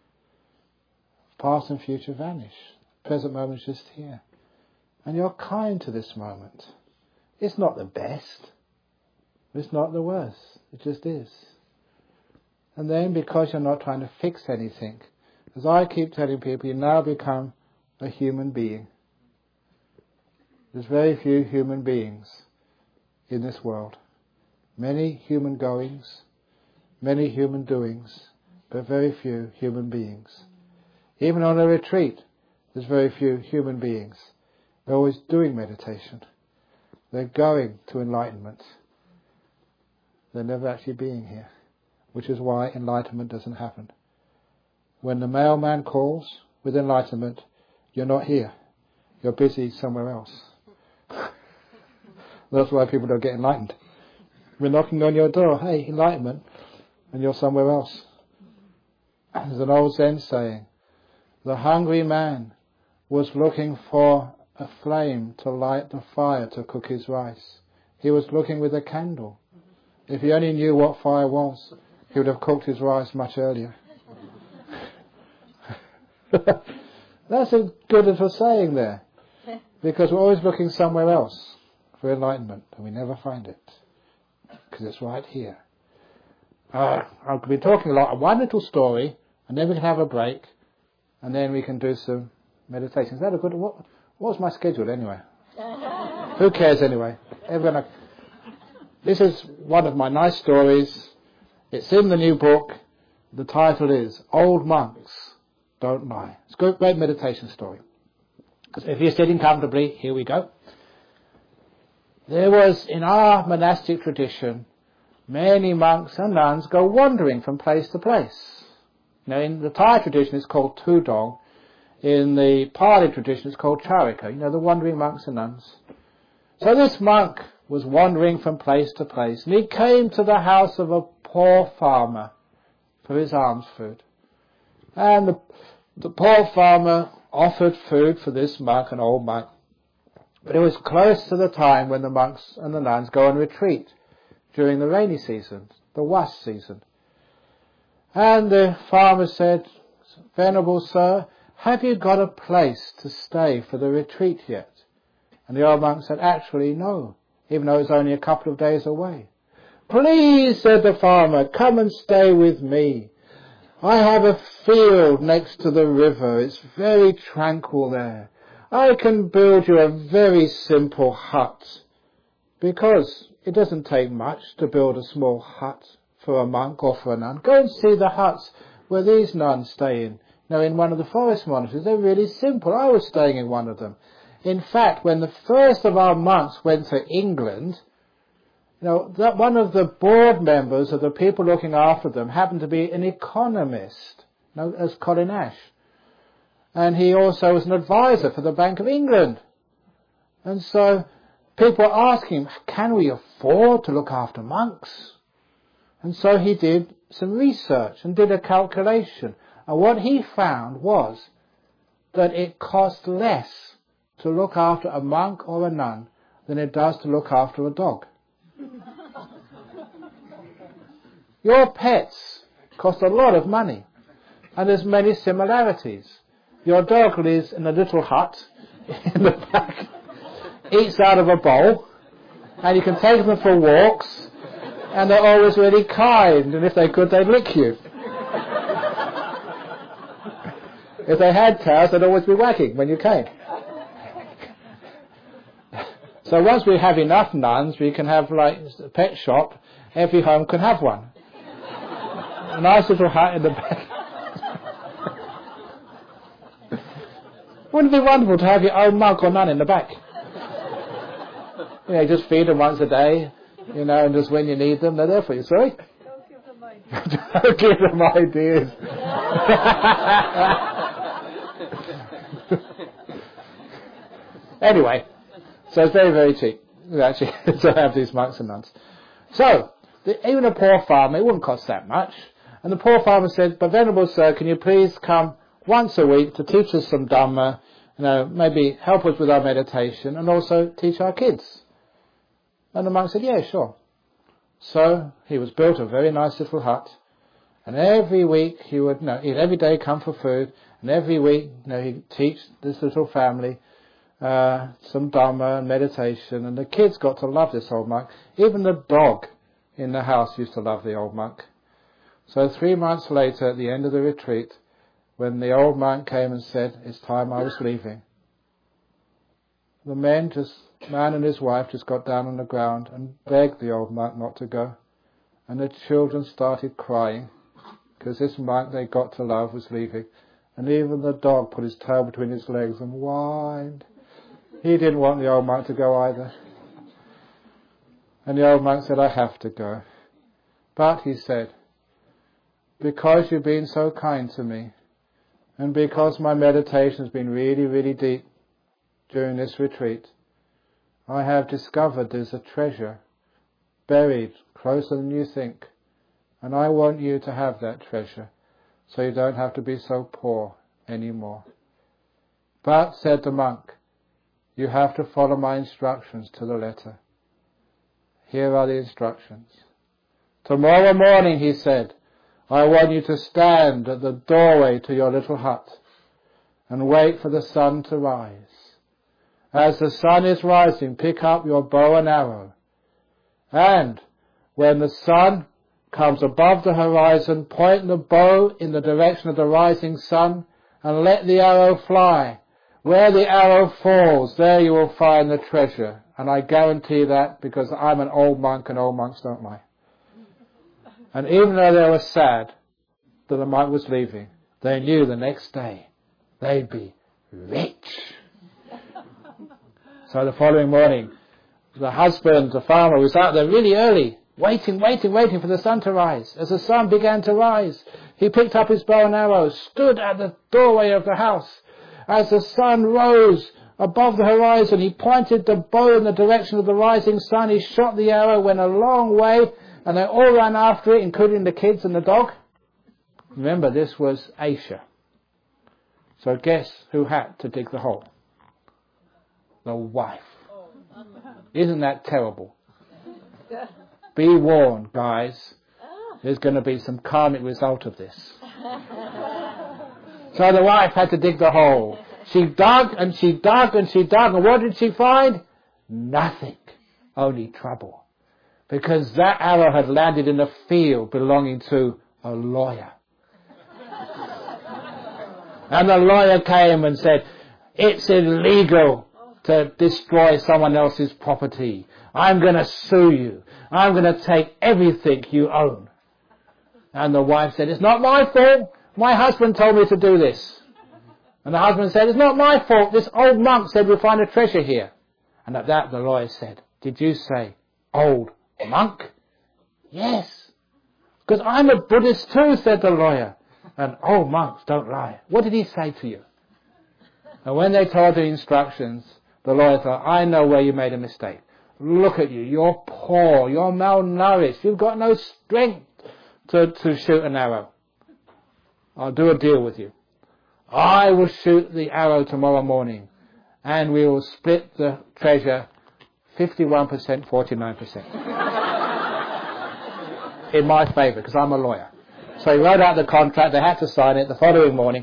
S2: Past and future vanish. Present moment is just here. And you're kind to this moment. It's not the best. It's not the worst. It just is. And then because you're not trying to fix anything, As I keep telling people, you now become a human being. There's very few human beings in this world. Many human goings, many human doings, but very few human beings. Even on a retreat, there's very few human beings. They're always doing meditation. They're going to enlightenment. They're never actually being here, which is why enlightenment doesn't happen. When the mailman calls with enlightenment, you're not here. You're busy somewhere else. That's why people don't get enlightened. We're knocking on your door, hey, enlightenment, and you're somewhere else. There's an old Zen saying, the hungry man was looking for a flame to light the fire to cook his rice. He was looking with a candle. If he only knew what fire was, he would have cooked his rice much earlier. That's a good little saying there, because we're always looking somewhere else for enlightenment, and we never find it, because it's right here. I'll be talking a lot. One little story, and then we can have a break, and then we can do some meditation. Is that a good? What's my schedule anyway? Who cares anyway? Everyone. This is one of my nice stories. It's in the new book. The title is Old Monks Don't Lie. It's a great meditation story. So if you're sitting comfortably, here we go. There was, in our monastic tradition, many monks and nuns go wandering from place to place. Now, in the Thai tradition, it's called Tudong. In the Pali tradition, it's called Charika. You know, the wandering monks and nuns. So this monk was wandering from place to place, and he came to the house of a poor farmer for his alms food. And the poor farmer offered food for this monk, an old monk. But it was close to the time when the monks and the nuns go on retreat during the rainy season, the was season. And the farmer said, Venerable Sir, have you got a place to stay for the retreat yet? And the old monk said, actually no, even though it's only a couple of days away. Please, said the farmer, come and stay with me. I have a field next to the river. It's very tranquil there. I can build you a very simple hut, because it doesn't take much to build a small hut for a monk or for a nun. Go and see the huts where these nuns stay in. Now, in one of the forest monasteries, they're really simple. I was staying in one of them. In fact, when the first of our monks went to England, that one of the board members of the people looking after them happened to be an economist, as Colin Ash. And he also was an advisor for the Bank of England. And so people were asking him, can we afford to look after monks? And so he did some research and did a calculation. And what he found was that it cost less to look after a monk or a nun than it does to look after a dog. Your pets cost a lot of money, and there's many similarities. Your dog lives in a little hut in the back, eats out of a bowl, and you can take them for walks, and they're always really kind, and if they could, they'd lick you. If they had tails, they'd always be wagging when you came. So once we have enough nuns, we can have like a pet shop. Every home can have one. A nice little hut in the back. Wouldn't it be wonderful to have your own monk or nun in the back? Just feed them once a day, and just when you need them, they're there for you. Sorry?
S3: Don't give them ideas.
S2: Don't give them ideas. Anyway, so it's very, very cheap, actually, to have these monks and nuns. So, even a poor farmer, it wouldn't cost that much. And the poor farmer said, but Venerable Sir, can you please come once a week to teach us some Dhamma, maybe help us with our meditation, and also teach our kids? And the monk said, yeah, sure. So he was built a very nice little hut, and every week he would, he'd every day come for food, and every week, he'd teach this little family some Dhamma and meditation, and the kids got to love this old monk. Even the dog in the house used to love the old monk. So 3 months later, at the end of the retreat, when the old monk came and said, it's time I was leaving, the man and his wife just got down on the ground and begged the old monk not to go. And the children started crying because this monk they got to love was leaving. And even the dog put his tail between his legs and whined. He didn't want the old monk to go either. And the old monk said, I have to go. But, he said, because you've been so kind to me, and because my meditation has been really, really deep during this retreat, I have discovered there's a treasure buried closer than you think. And I want you to have that treasure, so you don't have to be so poor anymore. But, said the monk, you have to follow my instructions to the letter. Here are the instructions. Tomorrow morning, he said, I want you to stand at the doorway to your little hut and wait for the sun to rise. As the sun is rising, pick up your bow and arrow. And when the sun comes above the horizon, point the bow in the direction of the rising sun and let the arrow fly. Where the arrow falls, there you will find the treasure. And I guarantee that because I'm an old monk and old monks don't lie. And even though they were sad that the monk was leaving, they knew the next day they'd be rich. So the following morning, the husband, the farmer, was out there really early, waiting for the sun to rise. As the sun began to rise, he picked up his bow and arrow, stood at the doorway of the house. As the sun rose above the horizon, he pointed the bow in the direction of the rising sun. He shot the arrow, went a long way, and they all ran after it, including the kids and the dog. Remember, this was Asia. So guess who had to dig the hole? The wife. Isn't that terrible? Be warned, guys. There's going to be some karmic result of this. So the wife had to dig the hole. She dug and she dug and she dug, and what did she find? Nothing. Only trouble. Because that arrow had landed in a field belonging to a lawyer. And the lawyer came and said, it's illegal to destroy someone else's property. I'm going to sue you. I'm going to take everything you own. And the wife said, it's not my fault. My husband told me to do this. And the husband said, it's not my fault. This old monk said we'll find a treasure here. And at that the lawyer said, did you say old monk? Yes. Because I'm a Buddhist too, said the lawyer. And old monks don't lie. What did he say to you? And when they told the instructions, the lawyer thought, I know where you made a mistake. Look at you. You're poor. You're malnourished. You've got no strength to shoot an arrow. I'll do a deal with you. I will shoot the arrow tomorrow morning, and we will split the treasure 51%, 49%. In my favour, because I'm a lawyer. So he wrote out the contract. They had to sign it the following morning.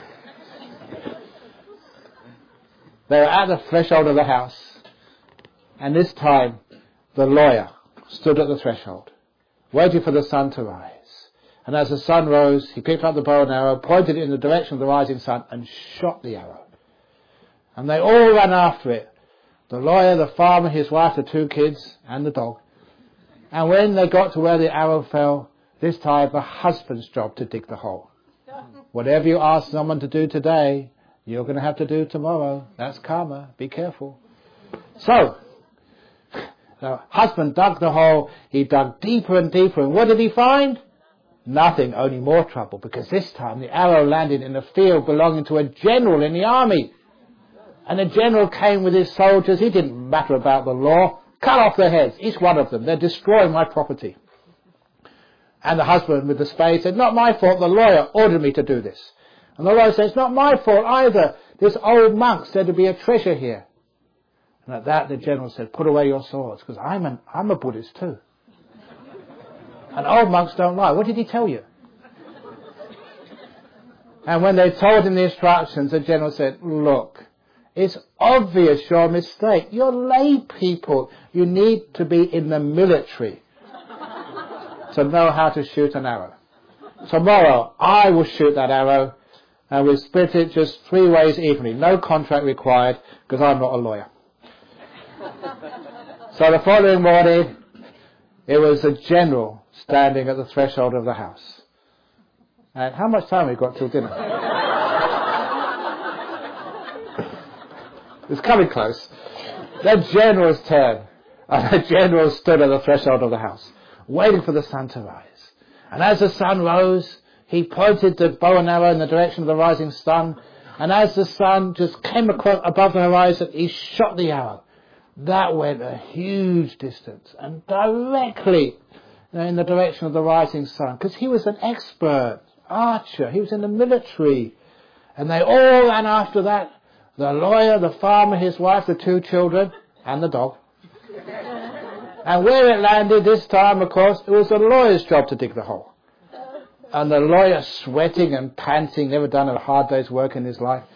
S2: They were at the threshold of the house, and this time the lawyer stood at the threshold, waiting for the sun to rise. And as the sun rose, he picked up the bow and arrow, pointed it in the direction of the rising sun, and shot the arrow. And they all ran after it. The lawyer, the farmer, his wife, the two kids, and the dog. And when they got to where the arrow fell, this time the husband's job to dig the hole. Whatever you ask someone to do today, you're going to have to do tomorrow. That's karma. Be careful. So, the husband dug the hole. He dug deeper and deeper. And what did he find? Nothing, only more trouble. Because this time the arrow landed in a field belonging to a general in the army. And the general came with his soldiers. He didn't matter about the law. Cut off their heads, each one of them. They're destroying my property. And the husband with the spade said, not my fault. The lawyer ordered me to do this. And the lawyer said, it's not my fault either. This old monk said there'd be a treasure here. And at that the general said, put away your swords, because I'm a Buddhist too. And old monks don't lie. What did he tell you? And when they told him the instructions, the general said, look, it's obvious your mistake. You're lay people. You need to be in the military to know how to shoot an arrow. Tomorrow I will shoot that arrow, And we split it just 3 ways evenly. No contract required, because I'm not a lawyer. So the following morning, it was the general standing at the threshold of the house. And how much time have we got till dinner? It's coming close. The general's turn. And the general stood at the threshold of the house, waiting for the sun to rise. And as the sun rose, he pointed the bow and arrow in the direction of the rising sun. And as the sun just came across above the horizon, he shot the arrow. That went a huge distance and directly in the direction of the rising sun. Because he was an expert archer. He was in the military. And they all ran after that. The lawyer, the farmer, his wife, the 2 children, and the dog. And where it landed this time, of course, it was the lawyer's job to dig the hole. And the lawyer, sweating and panting, never done a hard day's work in his life.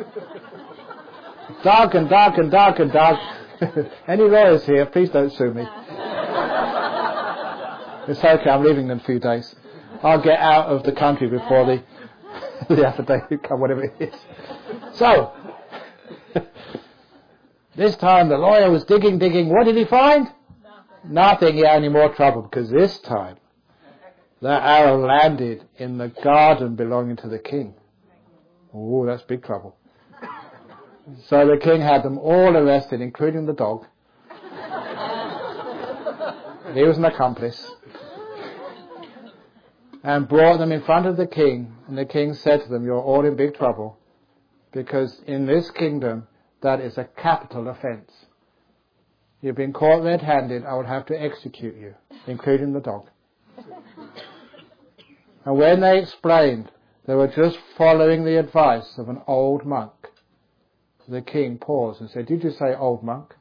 S2: Dark and dark and dark and dark. Any lawyers here, please don't sue me. It's okay, I'm leaving in a few days. I'll get out of the country before the affidavit come, whatever it is. So, this time the lawyer was digging. What did he find? Nothing. He had any more trouble, because this time that arrow landed in the garden belonging to the king. Oh, that's big trouble. So the king had them all arrested, including the dog. He was an accomplice. And brought them in front of the king. And the king said to them, you're all in big trouble, because in this kingdom, that is a capital offence. You've been caught red-handed, I would have to execute you, including the dog. And when they explained, they were just following the advice of an old monk. The king paused and said, did you say old monk?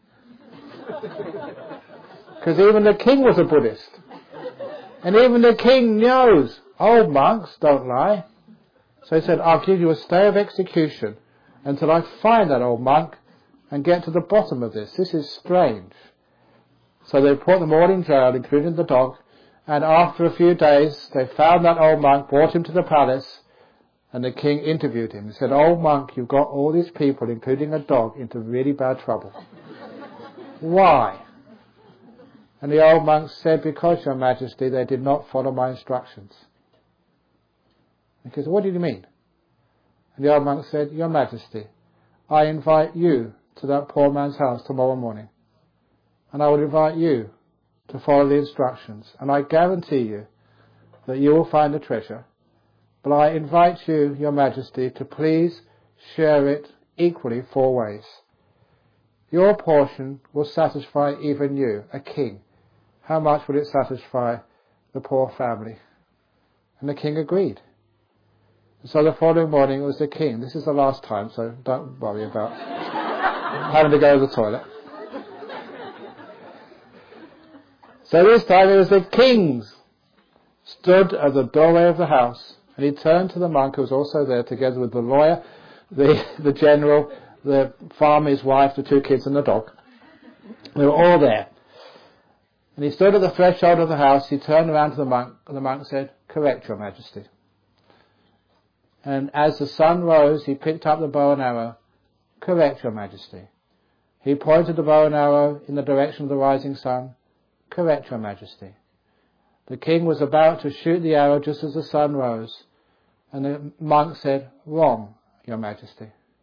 S2: Because even the king was a Buddhist. And even the king knows old monks don't lie. So he said, I'll give you a stay of execution until I find that old monk and get to the bottom of this. This is strange. So they put them all in jail, including the dog, and after a few days they found that old monk, brought him to the palace, and the king interviewed him. He said, old monk, you've got all these people, including a dog, into really bad trouble. Why? And the old monk said, because, Your Majesty, they did not follow my instructions. And he said, what do you mean? And the old monk said, Your Majesty, I invite you to that poor man's house tomorrow morning. And I will invite you to follow the instructions. And I guarantee you that you will find the treasure. But I invite you, Your Majesty, to please share it equally 4 ways. Your portion will satisfy even you, a king. How much will it satisfy the poor family? And the king agreed. So the following morning it was the king. This is the last time, so don't worry about having to go to the toilet. So this time it was the king stood at the doorway of the house, and he turned to the monk who was also there, together with the lawyer, the general, the farmer, his wife, the 2 kids and the dog. They were all there. And he stood at the threshold of the house. He turned around to the monk, and the monk said, correct, Your Majesty. And as the sun rose, he picked up the bow and arrow. Correct, Your Majesty. He pointed the bow and arrow in the direction of the rising sun. Correct, Your Majesty. The king was about to shoot the arrow just as the sun rose, and the monk said, wrong, Your Majesty.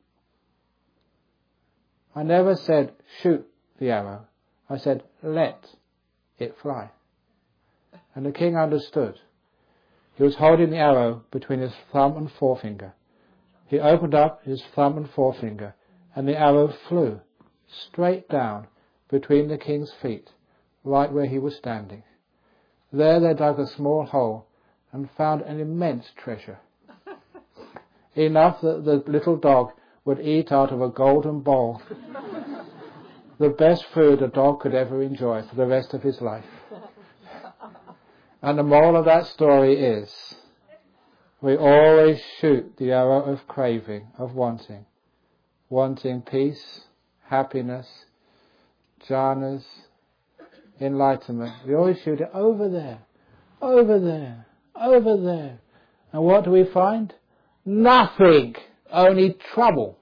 S2: I never said shoot the arrow. I said let it fly. And the king understood. He was holding the arrow between his thumb and forefinger. He opened up his thumb and forefinger, and the arrow flew straight down between the king's feet, right where he was standing. There they dug a small hole and found an immense treasure. Enough that the little dog would eat out of a golden bowl. The best food a dog could ever enjoy for the rest of his life. And the moral of that story is, we always shoot the arrow of craving, of wanting. Wanting peace, happiness, jhanas, enlightenment. We always shoot it over there, over there, over there. And what do we find? Nothing. Only trouble.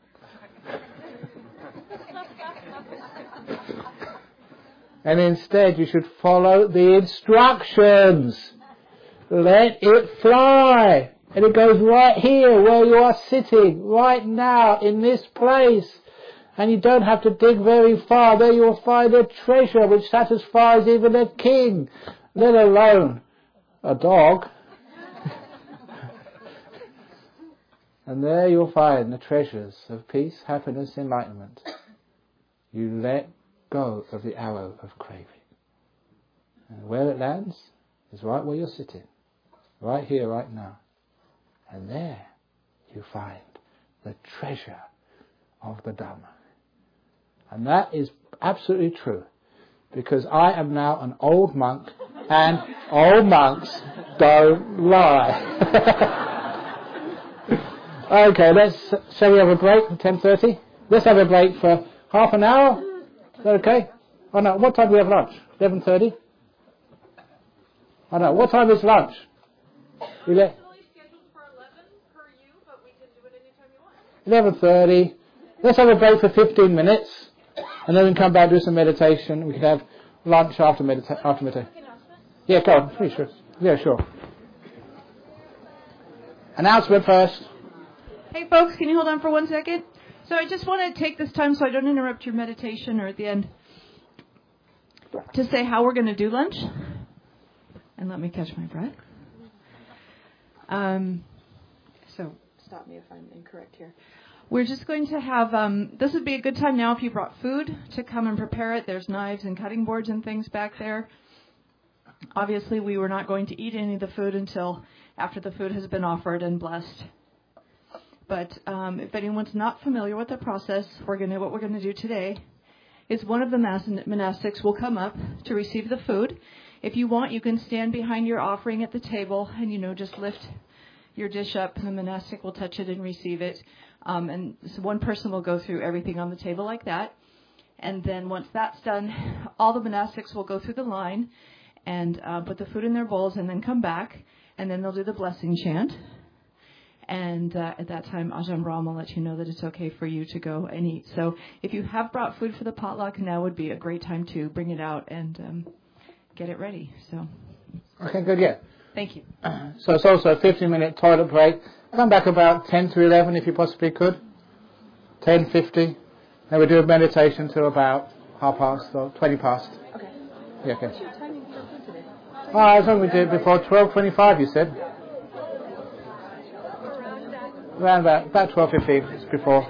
S2: And instead you should follow the instructions. Let it fly. And it goes right here where you are sitting, right now, in this place. And you don't have to dig very far. There you will find a treasure which satisfies even a king, let alone a dog. And there you'll find the treasures of peace, happiness, enlightenment. You let go of the arrow of craving. And where it lands is right where you're sitting. Right here, right now. And there you find the treasure of the Dhamma. And that is absolutely true. Because I am now an old monk, and old monks don't lie. Okay, shall we have a break at 10:30? Let's have a break for half an hour. Is that okay? Oh no, what time do we have lunch? 11:30? Oh no, what time is lunch? We let 11:30. Let's have a break for 15 minutes, and then we can come back and do some meditation. We can have lunch after meditation. Yeah, go on. Pretty sure. Yeah, sure. Announcement first.
S3: Hey folks, can you hold on for 1 second? So I just want to take this time so I don't interrupt your meditation or at the end to say how we're going to do lunch. And let me catch my breath. So stop me if I'm incorrect here. We're just going to have, this would be a good time now if you brought food to come and prepare it. There's knives and cutting boards and things back there. Obviously, we were not going to eat any of the food until after the food has been offered and blessed. But if anyone's not familiar with the process, what we're going to do today is one of the monastics will come up to receive the food. If you want, you can stand behind your offering at the table and, just lift your dish up, and the monastic will touch it and receive it. And so one person will go through everything on the table like that. And then once that's done, all the monastics will go through the line and put the food in their bowls and then come back. And then they'll do the blessing chant. And at that time, Ajahn Brahm will let you know that it's okay for you to go and eat. So if you have brought food for the potluck, now would be a great time to bring it out and get it ready. So.
S2: Okay, good, yeah.
S3: Thank you.
S2: So it's also a 15-minute toilet break. Come back about 10 to 11 if you possibly could. 10:50. Then we do a meditation till about 20 past.
S3: Okay.
S2: Yeah, okay.
S3: What's your timing for food today?
S2: As long as we do it before 12:25, you said. Around about 12:15. It's before.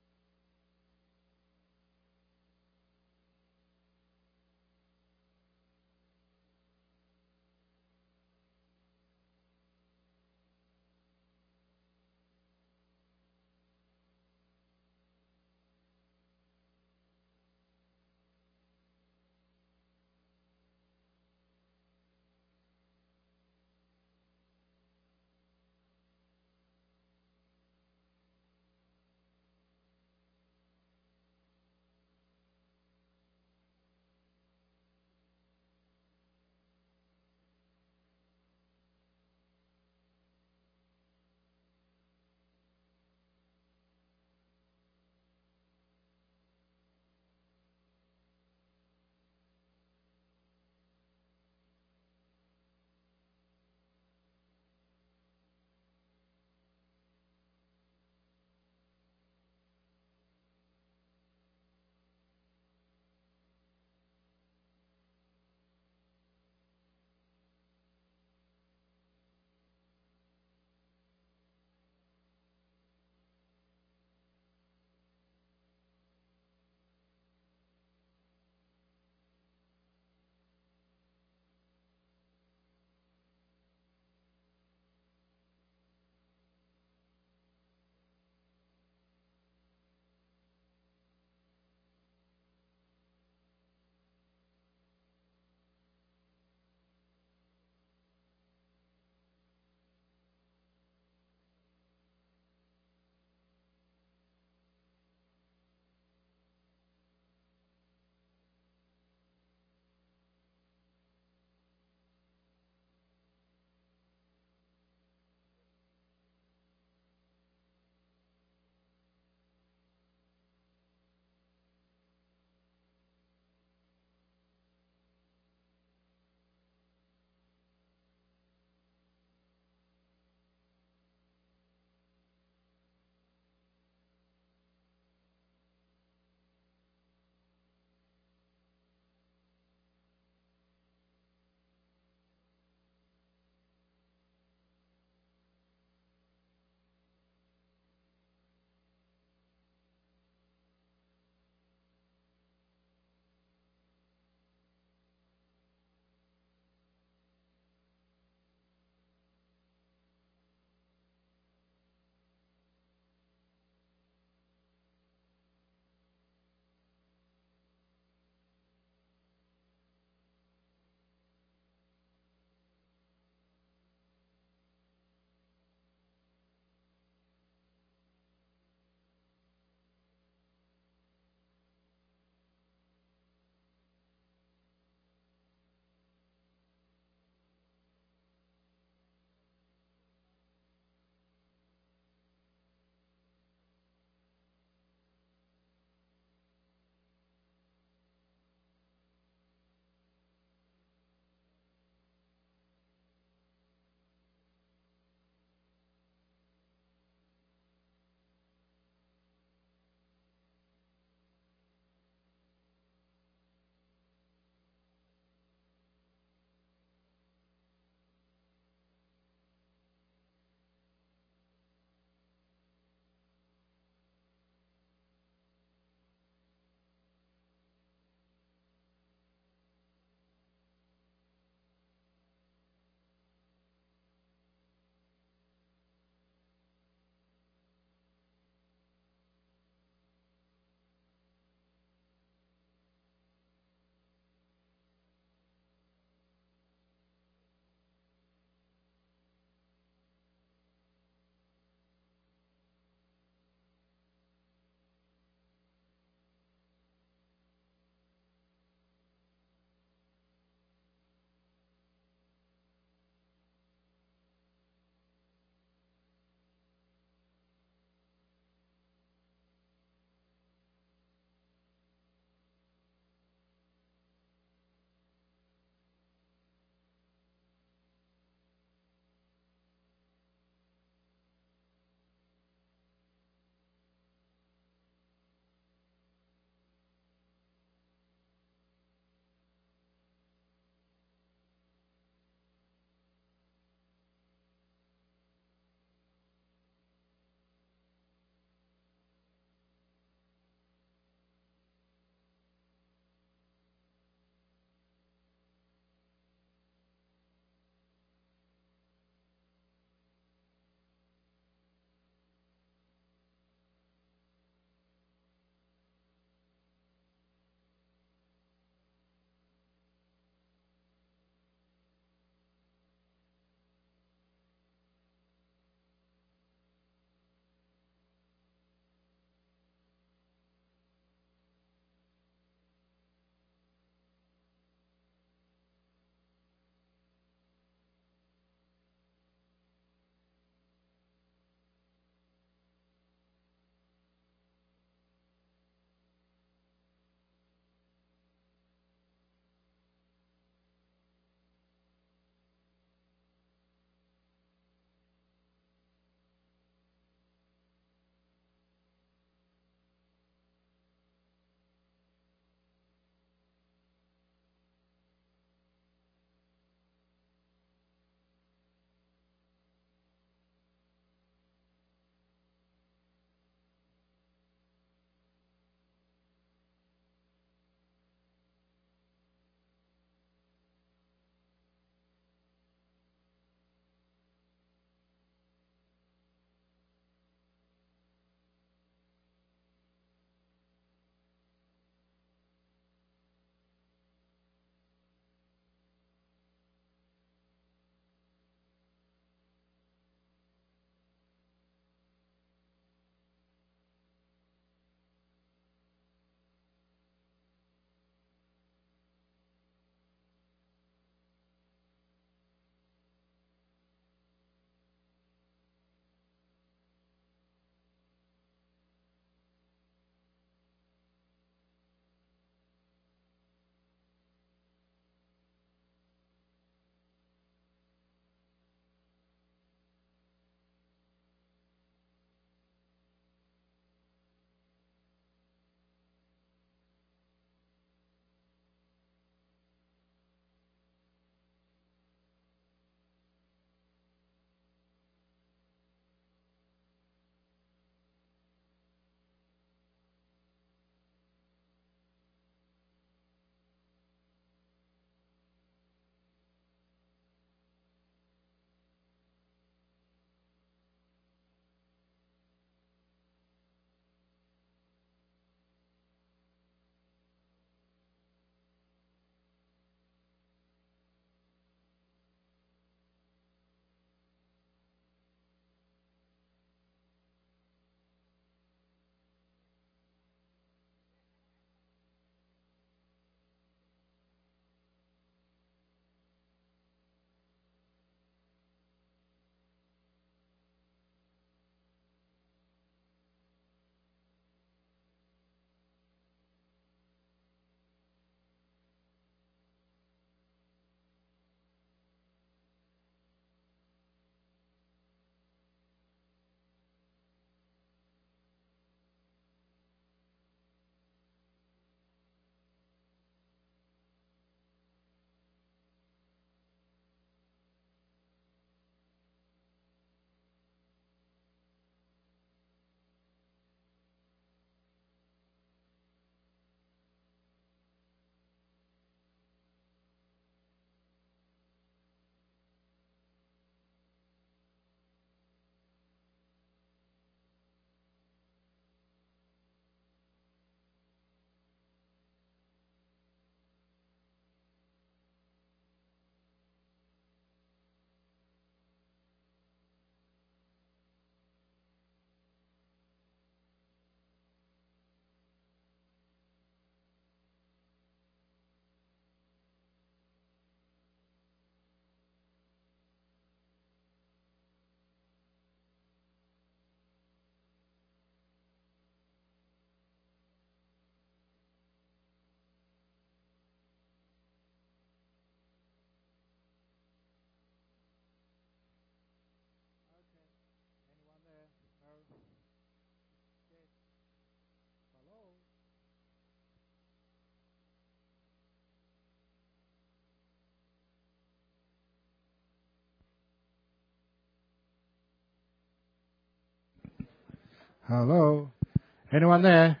S4: Hello? Anyone there?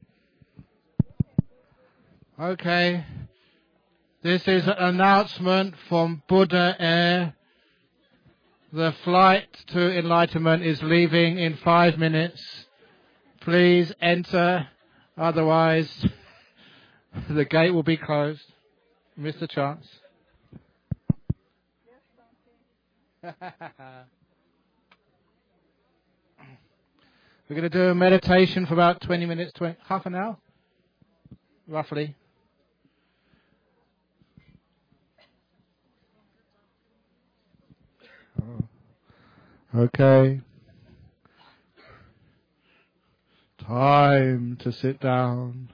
S4: Okay. This is an announcement from Buddha Air. The flight to enlightenment is leaving in 5 minutes. Please enter, otherwise the gate will be closed. Mr. Chance. We're going to do a meditation for about 20 minutes, half an hour, roughly. Okay. Time to sit down.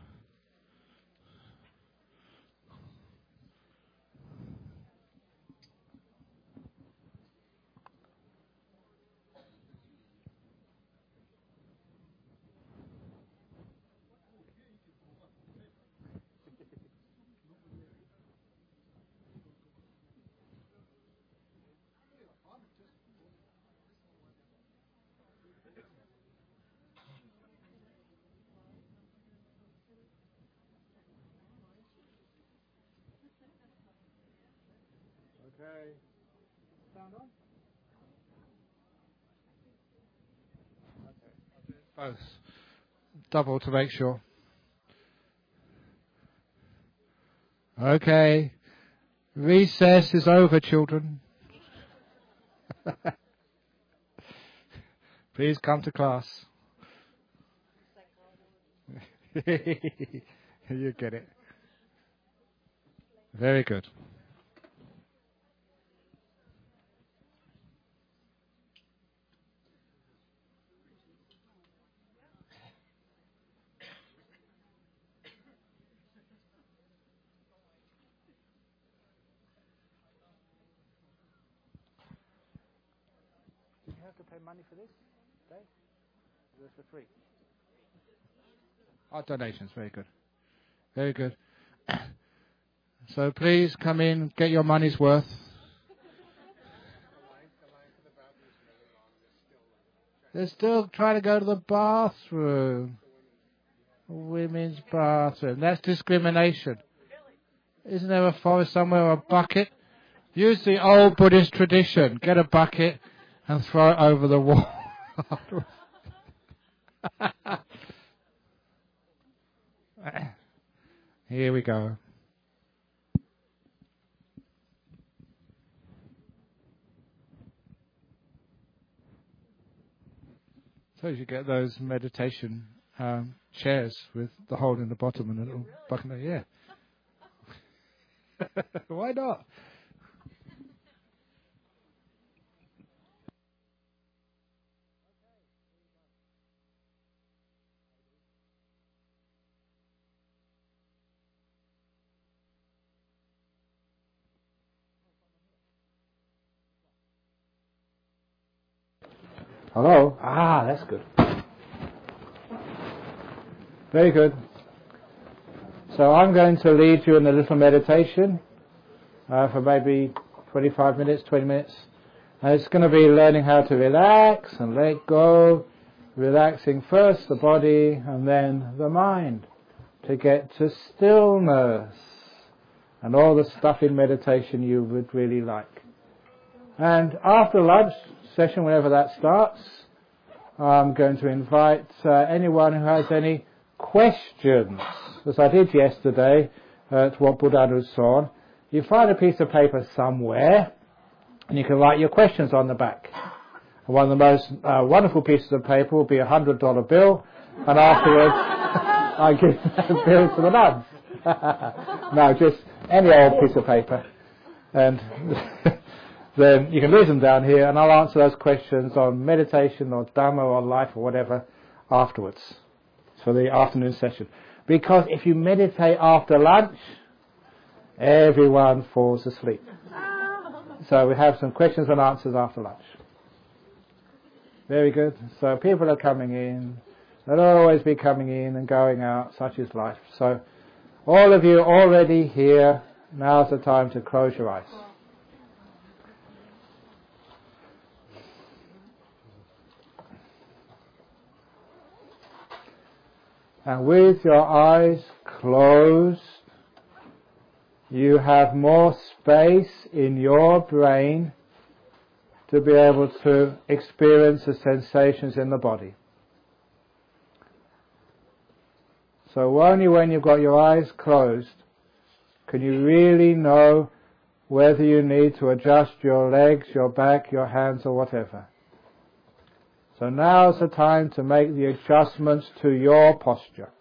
S4: Okay. Sound on? Okay. Both. Double to make sure. Okay. Recess is over, children. Please come to class. You get it. Very good. Did you have to pay money for this, Dave? Or was it for free? Oh, donations. Very good. Very good. So please come in, get your money's worth. They're still trying to go to the bathroom. Women's bathroom. That's discrimination. Isn't there a forest somewhere or a bucket? Use the old Buddhist tradition. Get a bucket and throw it over the wall. Here we go. So you get those meditation chairs with the hole in the bottom and a little bucket. Yeah. Why not?
S2: Hello? Ah, that's good. Very good. So I'm going to lead you in a little meditation for maybe 25 minutes, 20 minutes. And it's going to be learning how to relax and let go, relaxing first the body and then the mind to get to stillness and all the stuff in meditation you would really like. And after lunch session, whenever that starts, I'm going to invite anyone who has any questions, as I did yesterday at Wat Buddhadanu Son. You find a piece of paper somewhere and you can write your questions on the back. And one of the most wonderful pieces of paper will be a $100 bill, and afterwards I give the bill to the nuns. No, just any old piece of paper. And then you can leave them down here and I'll answer those questions on meditation or Dhamma or life or whatever afterwards for the afternoon session. Because if you meditate after lunch, everyone falls asleep. So we have some questions and answers after lunch. Very good. So people are coming in. They'll always be coming in and going out. Such is life. So all of you already here, now's the time to close your eyes. And with your eyes closed, you have more space in your brain to be able to experience the sensations in the body. So only when you've got your eyes closed can you really know whether you need to adjust your legs, your back, your hands or whatever. So now's the time to make the adjustments to your posture.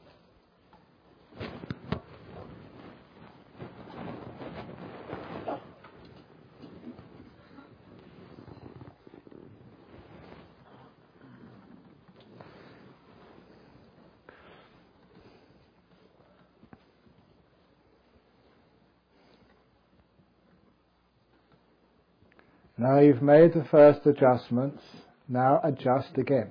S2: Now you've made the first adjustments, now adjust again.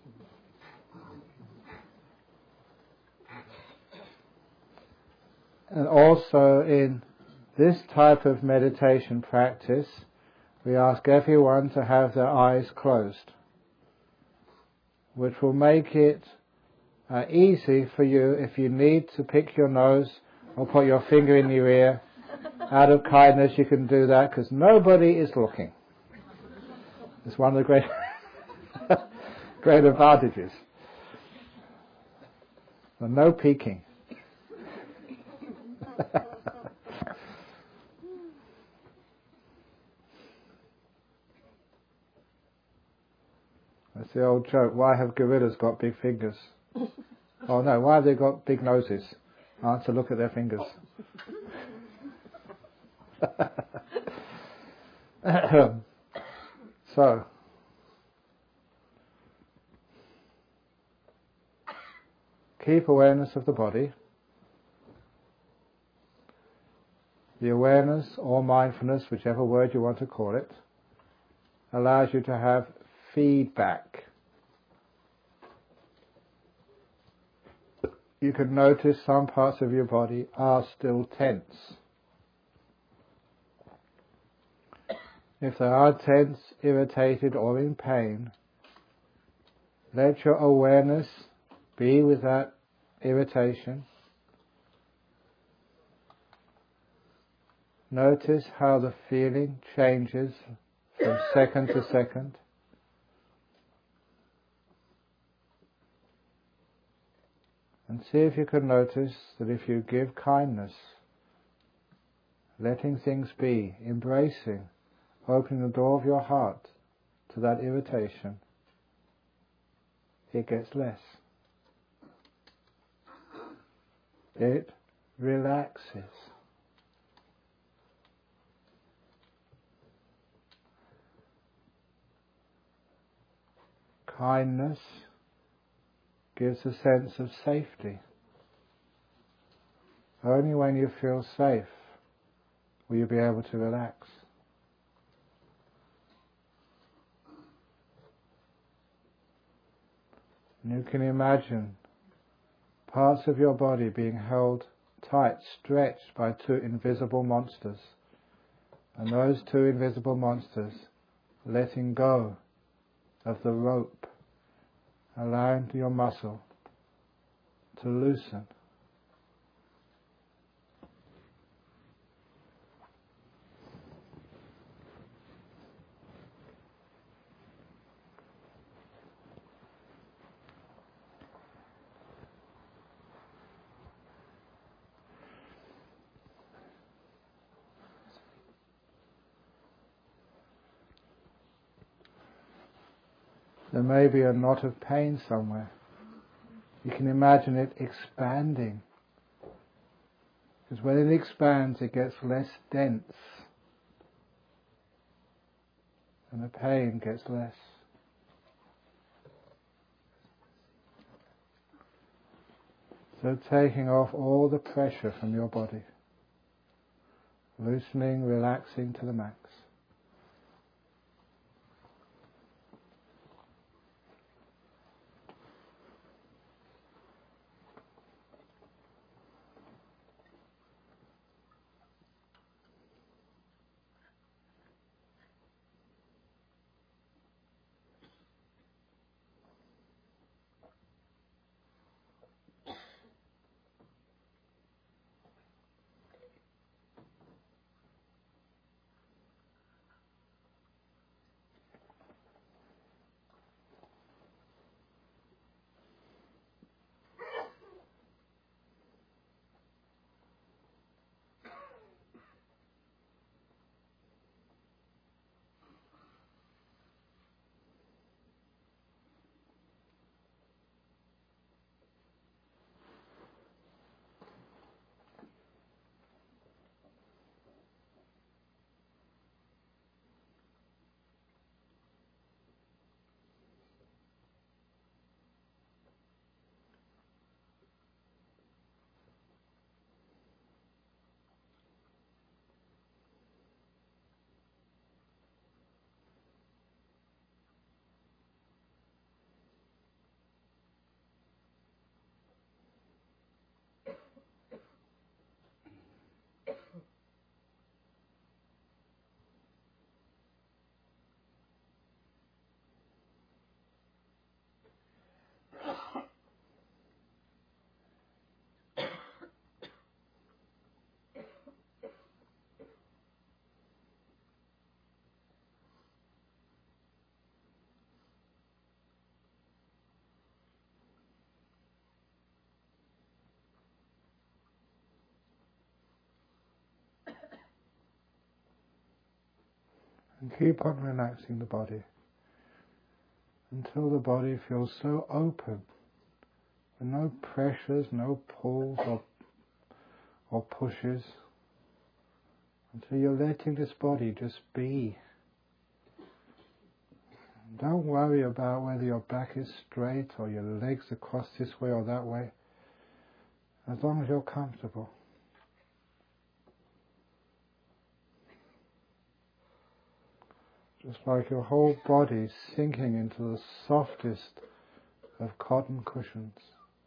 S2: And also in this type of meditation practice, we ask everyone to have their eyes closed, which will make it easy for you if you need to pick your nose or put your finger in your ear. Out of kindness you can do that because nobody is looking. It's one of the great great advantages. So no peeking. That's the old joke. Why have gorillas got big fingers? Oh no, why have they got big noses? Answer, look at their fingers. So, keep awareness of the body. The awareness or mindfulness, whichever word you want to call it, allows you to have feedback. You can notice some parts of your body are still tense. If they are tense, irritated or in pain, let your awareness be with that irritation. Notice how the feeling changes from second to second. And see if you can notice that if you give kindness, letting things be, embracing, opening the door of your heart to that irritation, it gets less. It relaxes. Kindness gives a sense of safety. Only when you feel safe will you be able to relax. And you can imagine parts of your body being held tight, stretched by two invisible monsters. And those two invisible monsters letting go of the rope, allowing your muscle to loosen. There may be a knot of pain somewhere. You can imagine it expanding. Because when it expands, it gets less dense. And the pain gets less. So taking off all the pressure from your body. Loosening, relaxing to the max. And keep on relaxing the body until the body feels so open, with no pressures, no pulls or pushes, until you're letting this body just be. Don't worry about whether your back is straight or your legs are crossed this way or that way, as long as you're comfortable. Just like your whole body sinking into the softest of cotton cushions,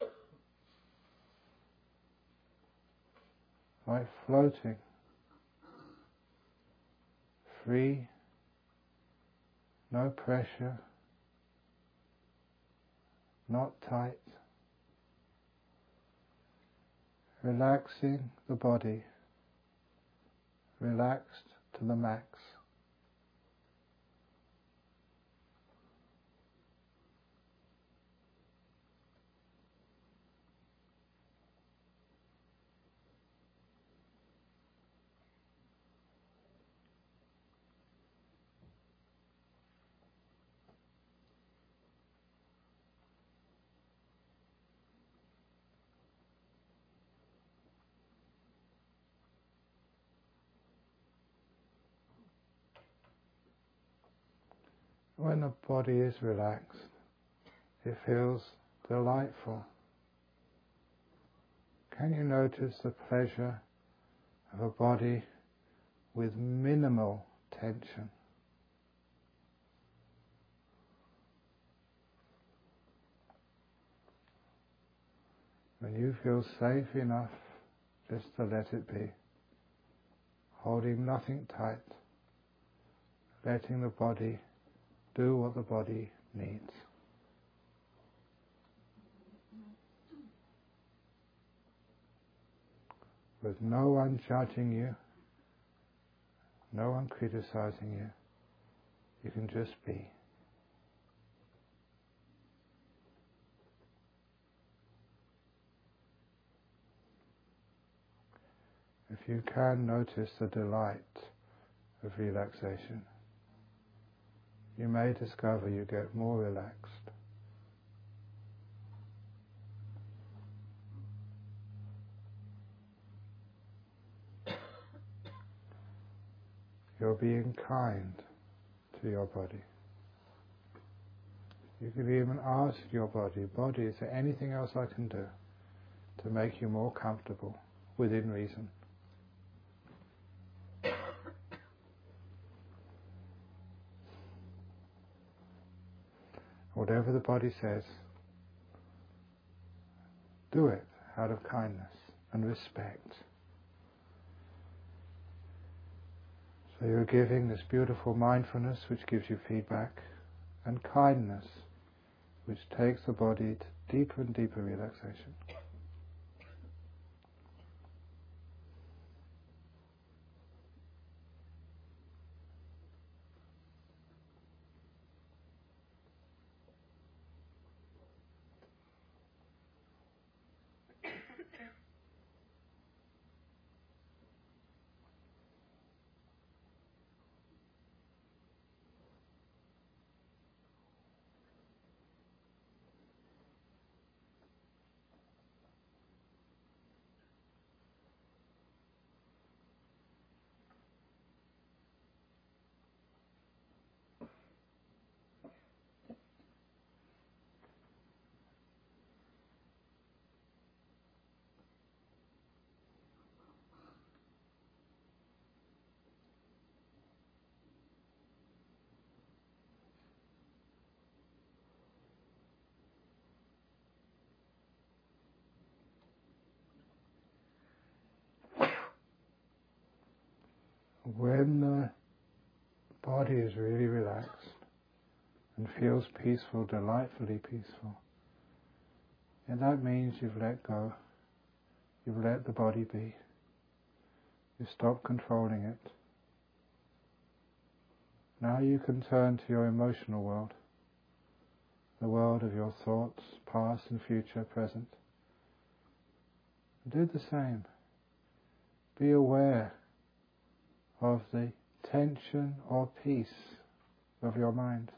S2: like floating, free, no pressure, not tight, relaxing the body, relaxed to the max. When the body is relaxed, it feels delightful. Can you notice the pleasure of a body with minimal tension? When you feel safe enough just to let it be, holding nothing tight, letting the body do what the body needs. With no one judging you, no one criticizing you, you can just be. If you can notice the delight of relaxation, you may discover you get more relaxed. You're being kind to your body. You could even ask your body, is there anything else I can do to make you more comfortable within reason? Whatever the body says, do it out of kindness and respect. So you're giving this beautiful mindfulness which gives you feedback, and kindness which takes the body to deeper and deeper relaxation. When the body is really relaxed and feels peaceful, delightfully peaceful, and that means you've let go, you've let the body be, you've stopped controlling it. Now you can turn to your emotional world, the world of your thoughts, past and future, present. Do the same. Be aware of the tension or peace of your mind.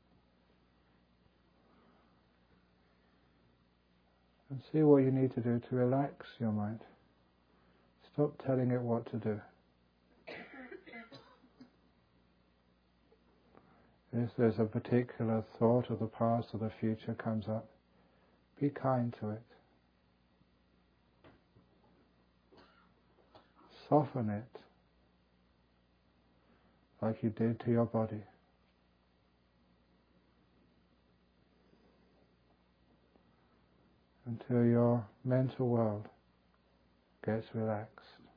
S2: And see what you need to do to relax your mind. Stop telling it what to do. If there's a particular thought of the past or the future comes up, be kind to it. Soften it like you did to your body. Until your mental world gets relaxed.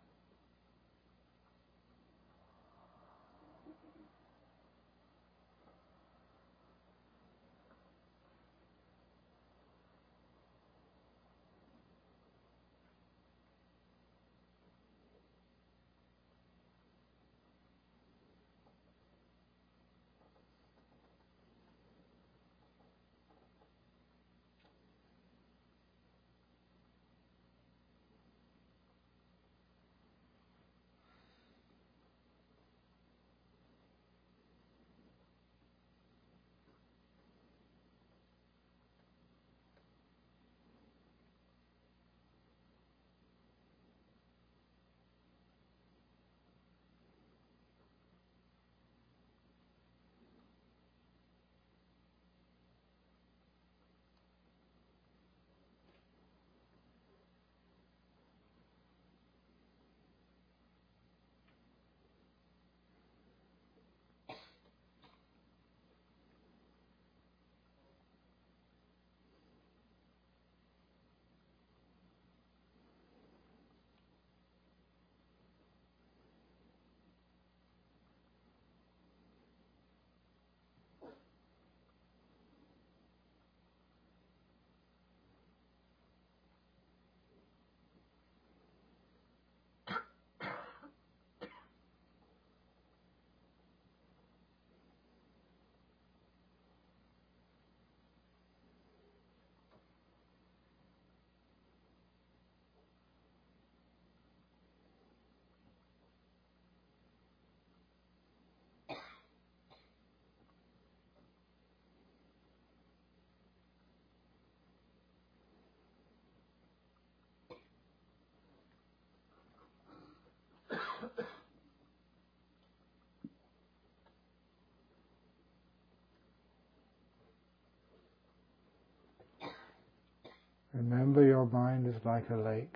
S2: Remember, your mind is like a lake,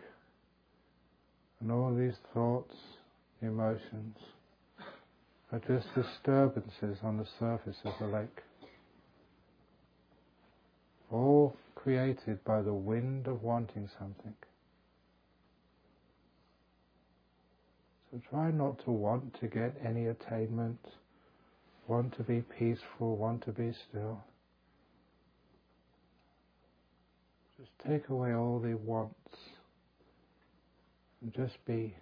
S2: and all these thoughts, emotions, are just disturbances on the surface of the lake, all created by the wind of wanting something. So try not to want to get any attainment, want to be peaceful, want to be still. Just take away all the wants and just be.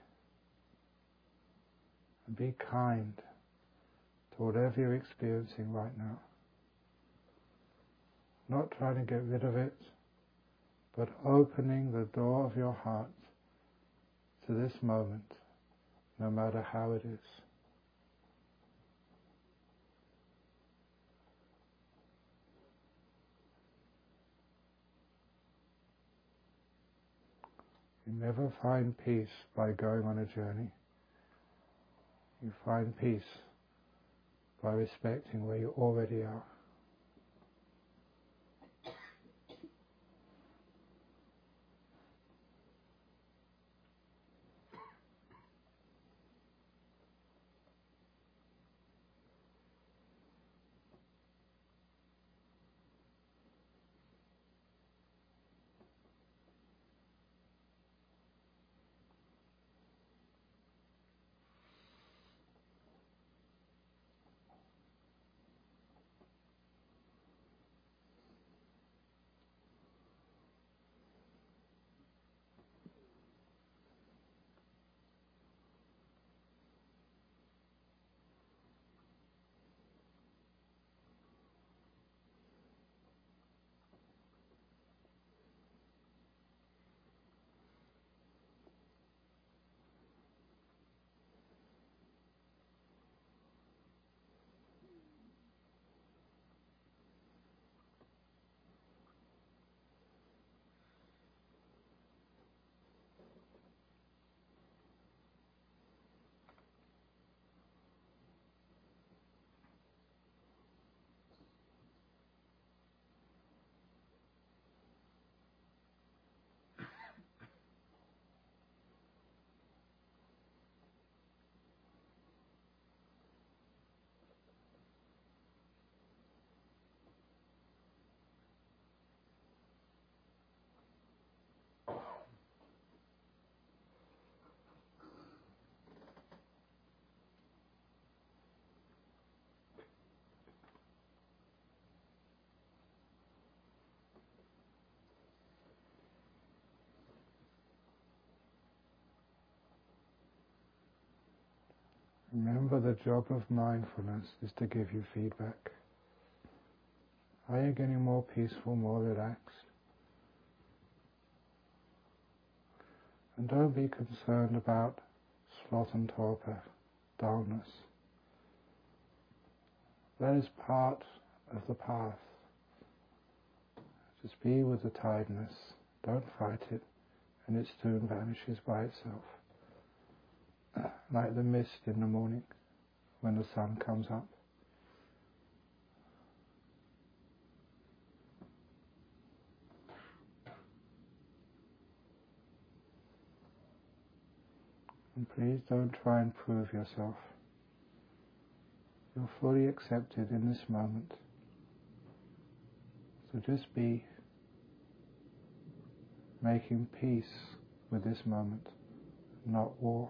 S2: And be kind to whatever you're experiencing right now. Not trying to get rid of it, but opening the door of your heart to this moment, no matter how it is. You never find peace by going on a journey. You find peace by respecting where you already are. Remember, the job of mindfulness is to give you feedback. Are you getting more peaceful, more relaxed? And don't be concerned about sloth and torpor, dullness. That is part of the path. Just be with the tiredness. Don't fight it, and it soon vanishes by itself. Like the mist in the morning when the sun comes up. And please don't try and prove yourself. You're fully accepted in this moment. So just be making peace with this moment, not war.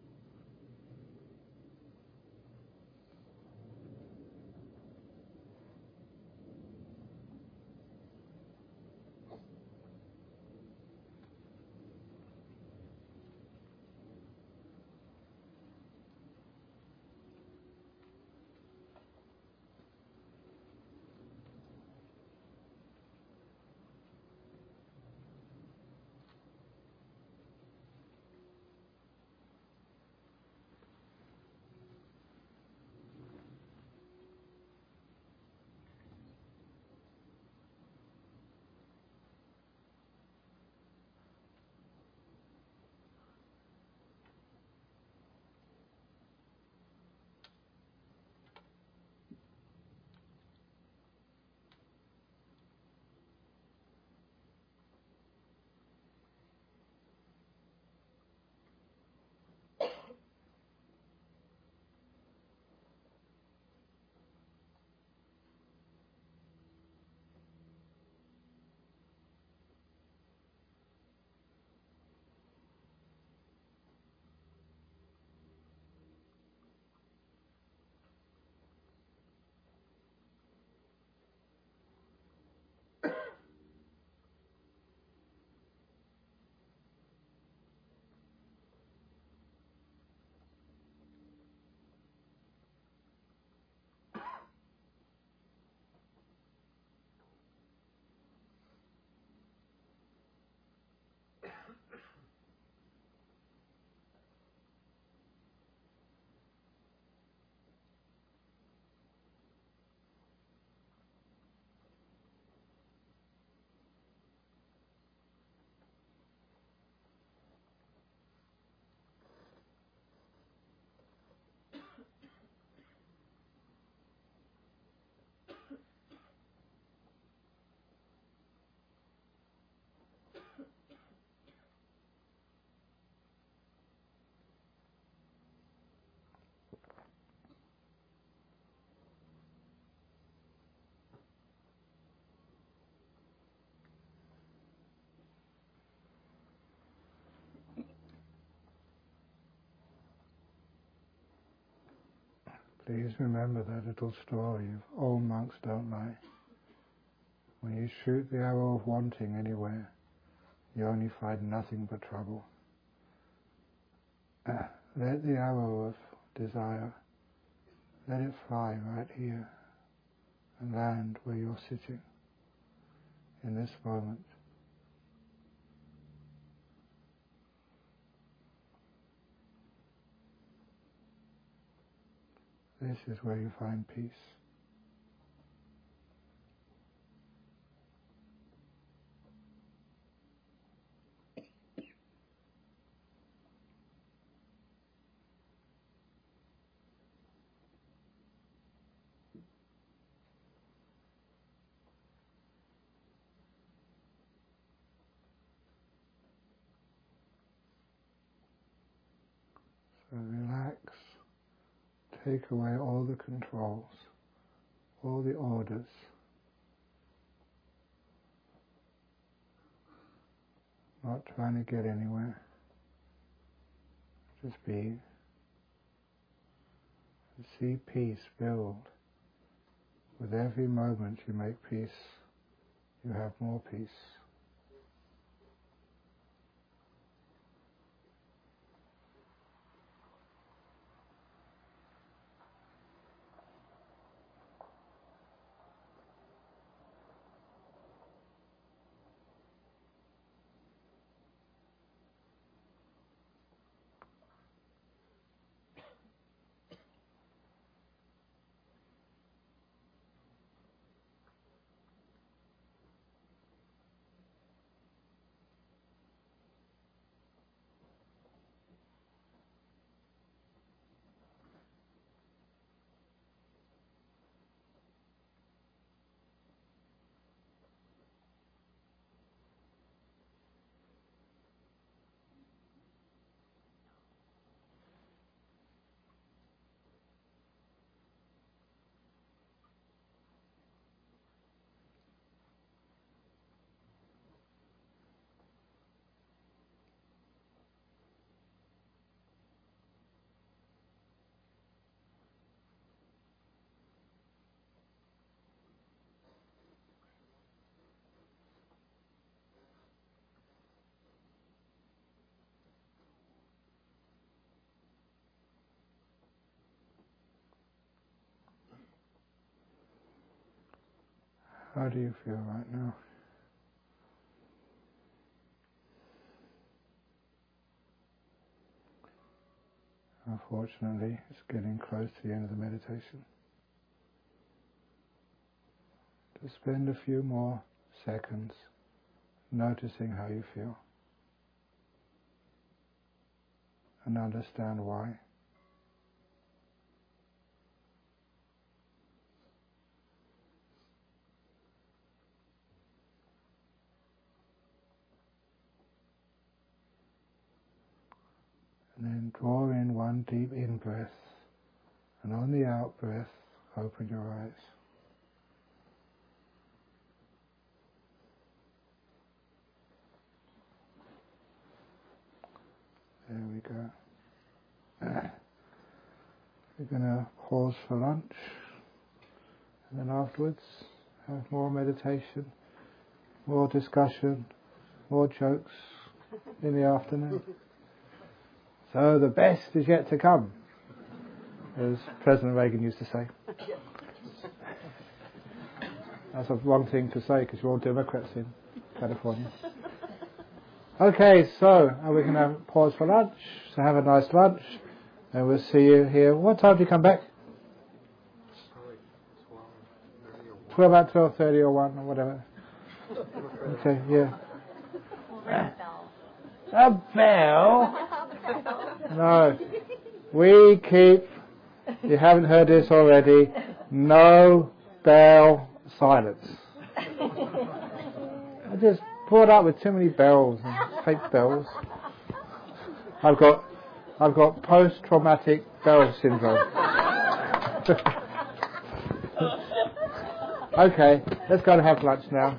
S2: Please remember that little story of old monks don't lie. When you shoot the arrow of wanting anywhere, you only find nothing but trouble. Let the arrow of desire, let it fly right here and land where you're sitting in this moment. This is where you find peace. So relax, take away all the controls, all the orders. Not trying to get anywhere, just be. See peace build. With every moment you make peace, you have more peace. How do you feel right now? Unfortunately, it's getting close to the end of the meditation. To spend a few more seconds noticing how you feel and understand why. And then draw in one deep in-breath, and on the out-breath, open your eyes. There we go. We're going to pause for lunch, and then afterwards have more meditation, more discussion, more jokes in the afternoon. So the best is yet to come, as President Reagan used to say. That's a wrong thing to say because you're all Democrats in California. Okay, so we're going to pause for lunch, so have a nice lunch, and we'll see you here. What time do you come back? About 12:30 or 1 or whatever. Okay, yeah. A bell? No. We keep, you haven't heard this already, no bell silence. I just brought up with too many bells and fake bells. I've got post-traumatic bell syndrome. Okay, let's go and have lunch now.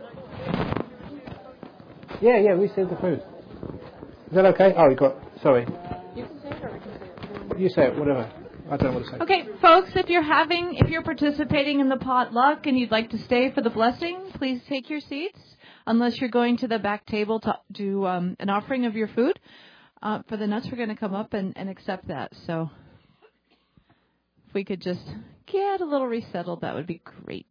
S2: Yeah, we saved the food. Is that okay? Oh, sorry.
S3: You can say it or I can say it.
S2: You say it, whatever. I don't know what to say.
S3: Okay, folks, if you're participating in the potluck and you'd like to stay for the blessing, please take your seats. Unless you're going to the back table to do an offering of your food. For the nuts, we're going to come up and accept that. So if we could just get a little resettled, that would be great.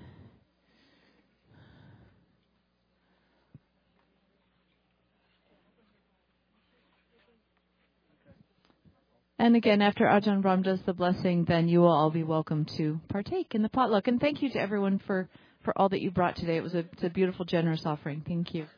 S3: And again, after Ajahn Brahm does the blessing, then you will all be welcome to partake in the potluck. And thank you to everyone for all that you brought today. It's a beautiful, generous offering. Thank you.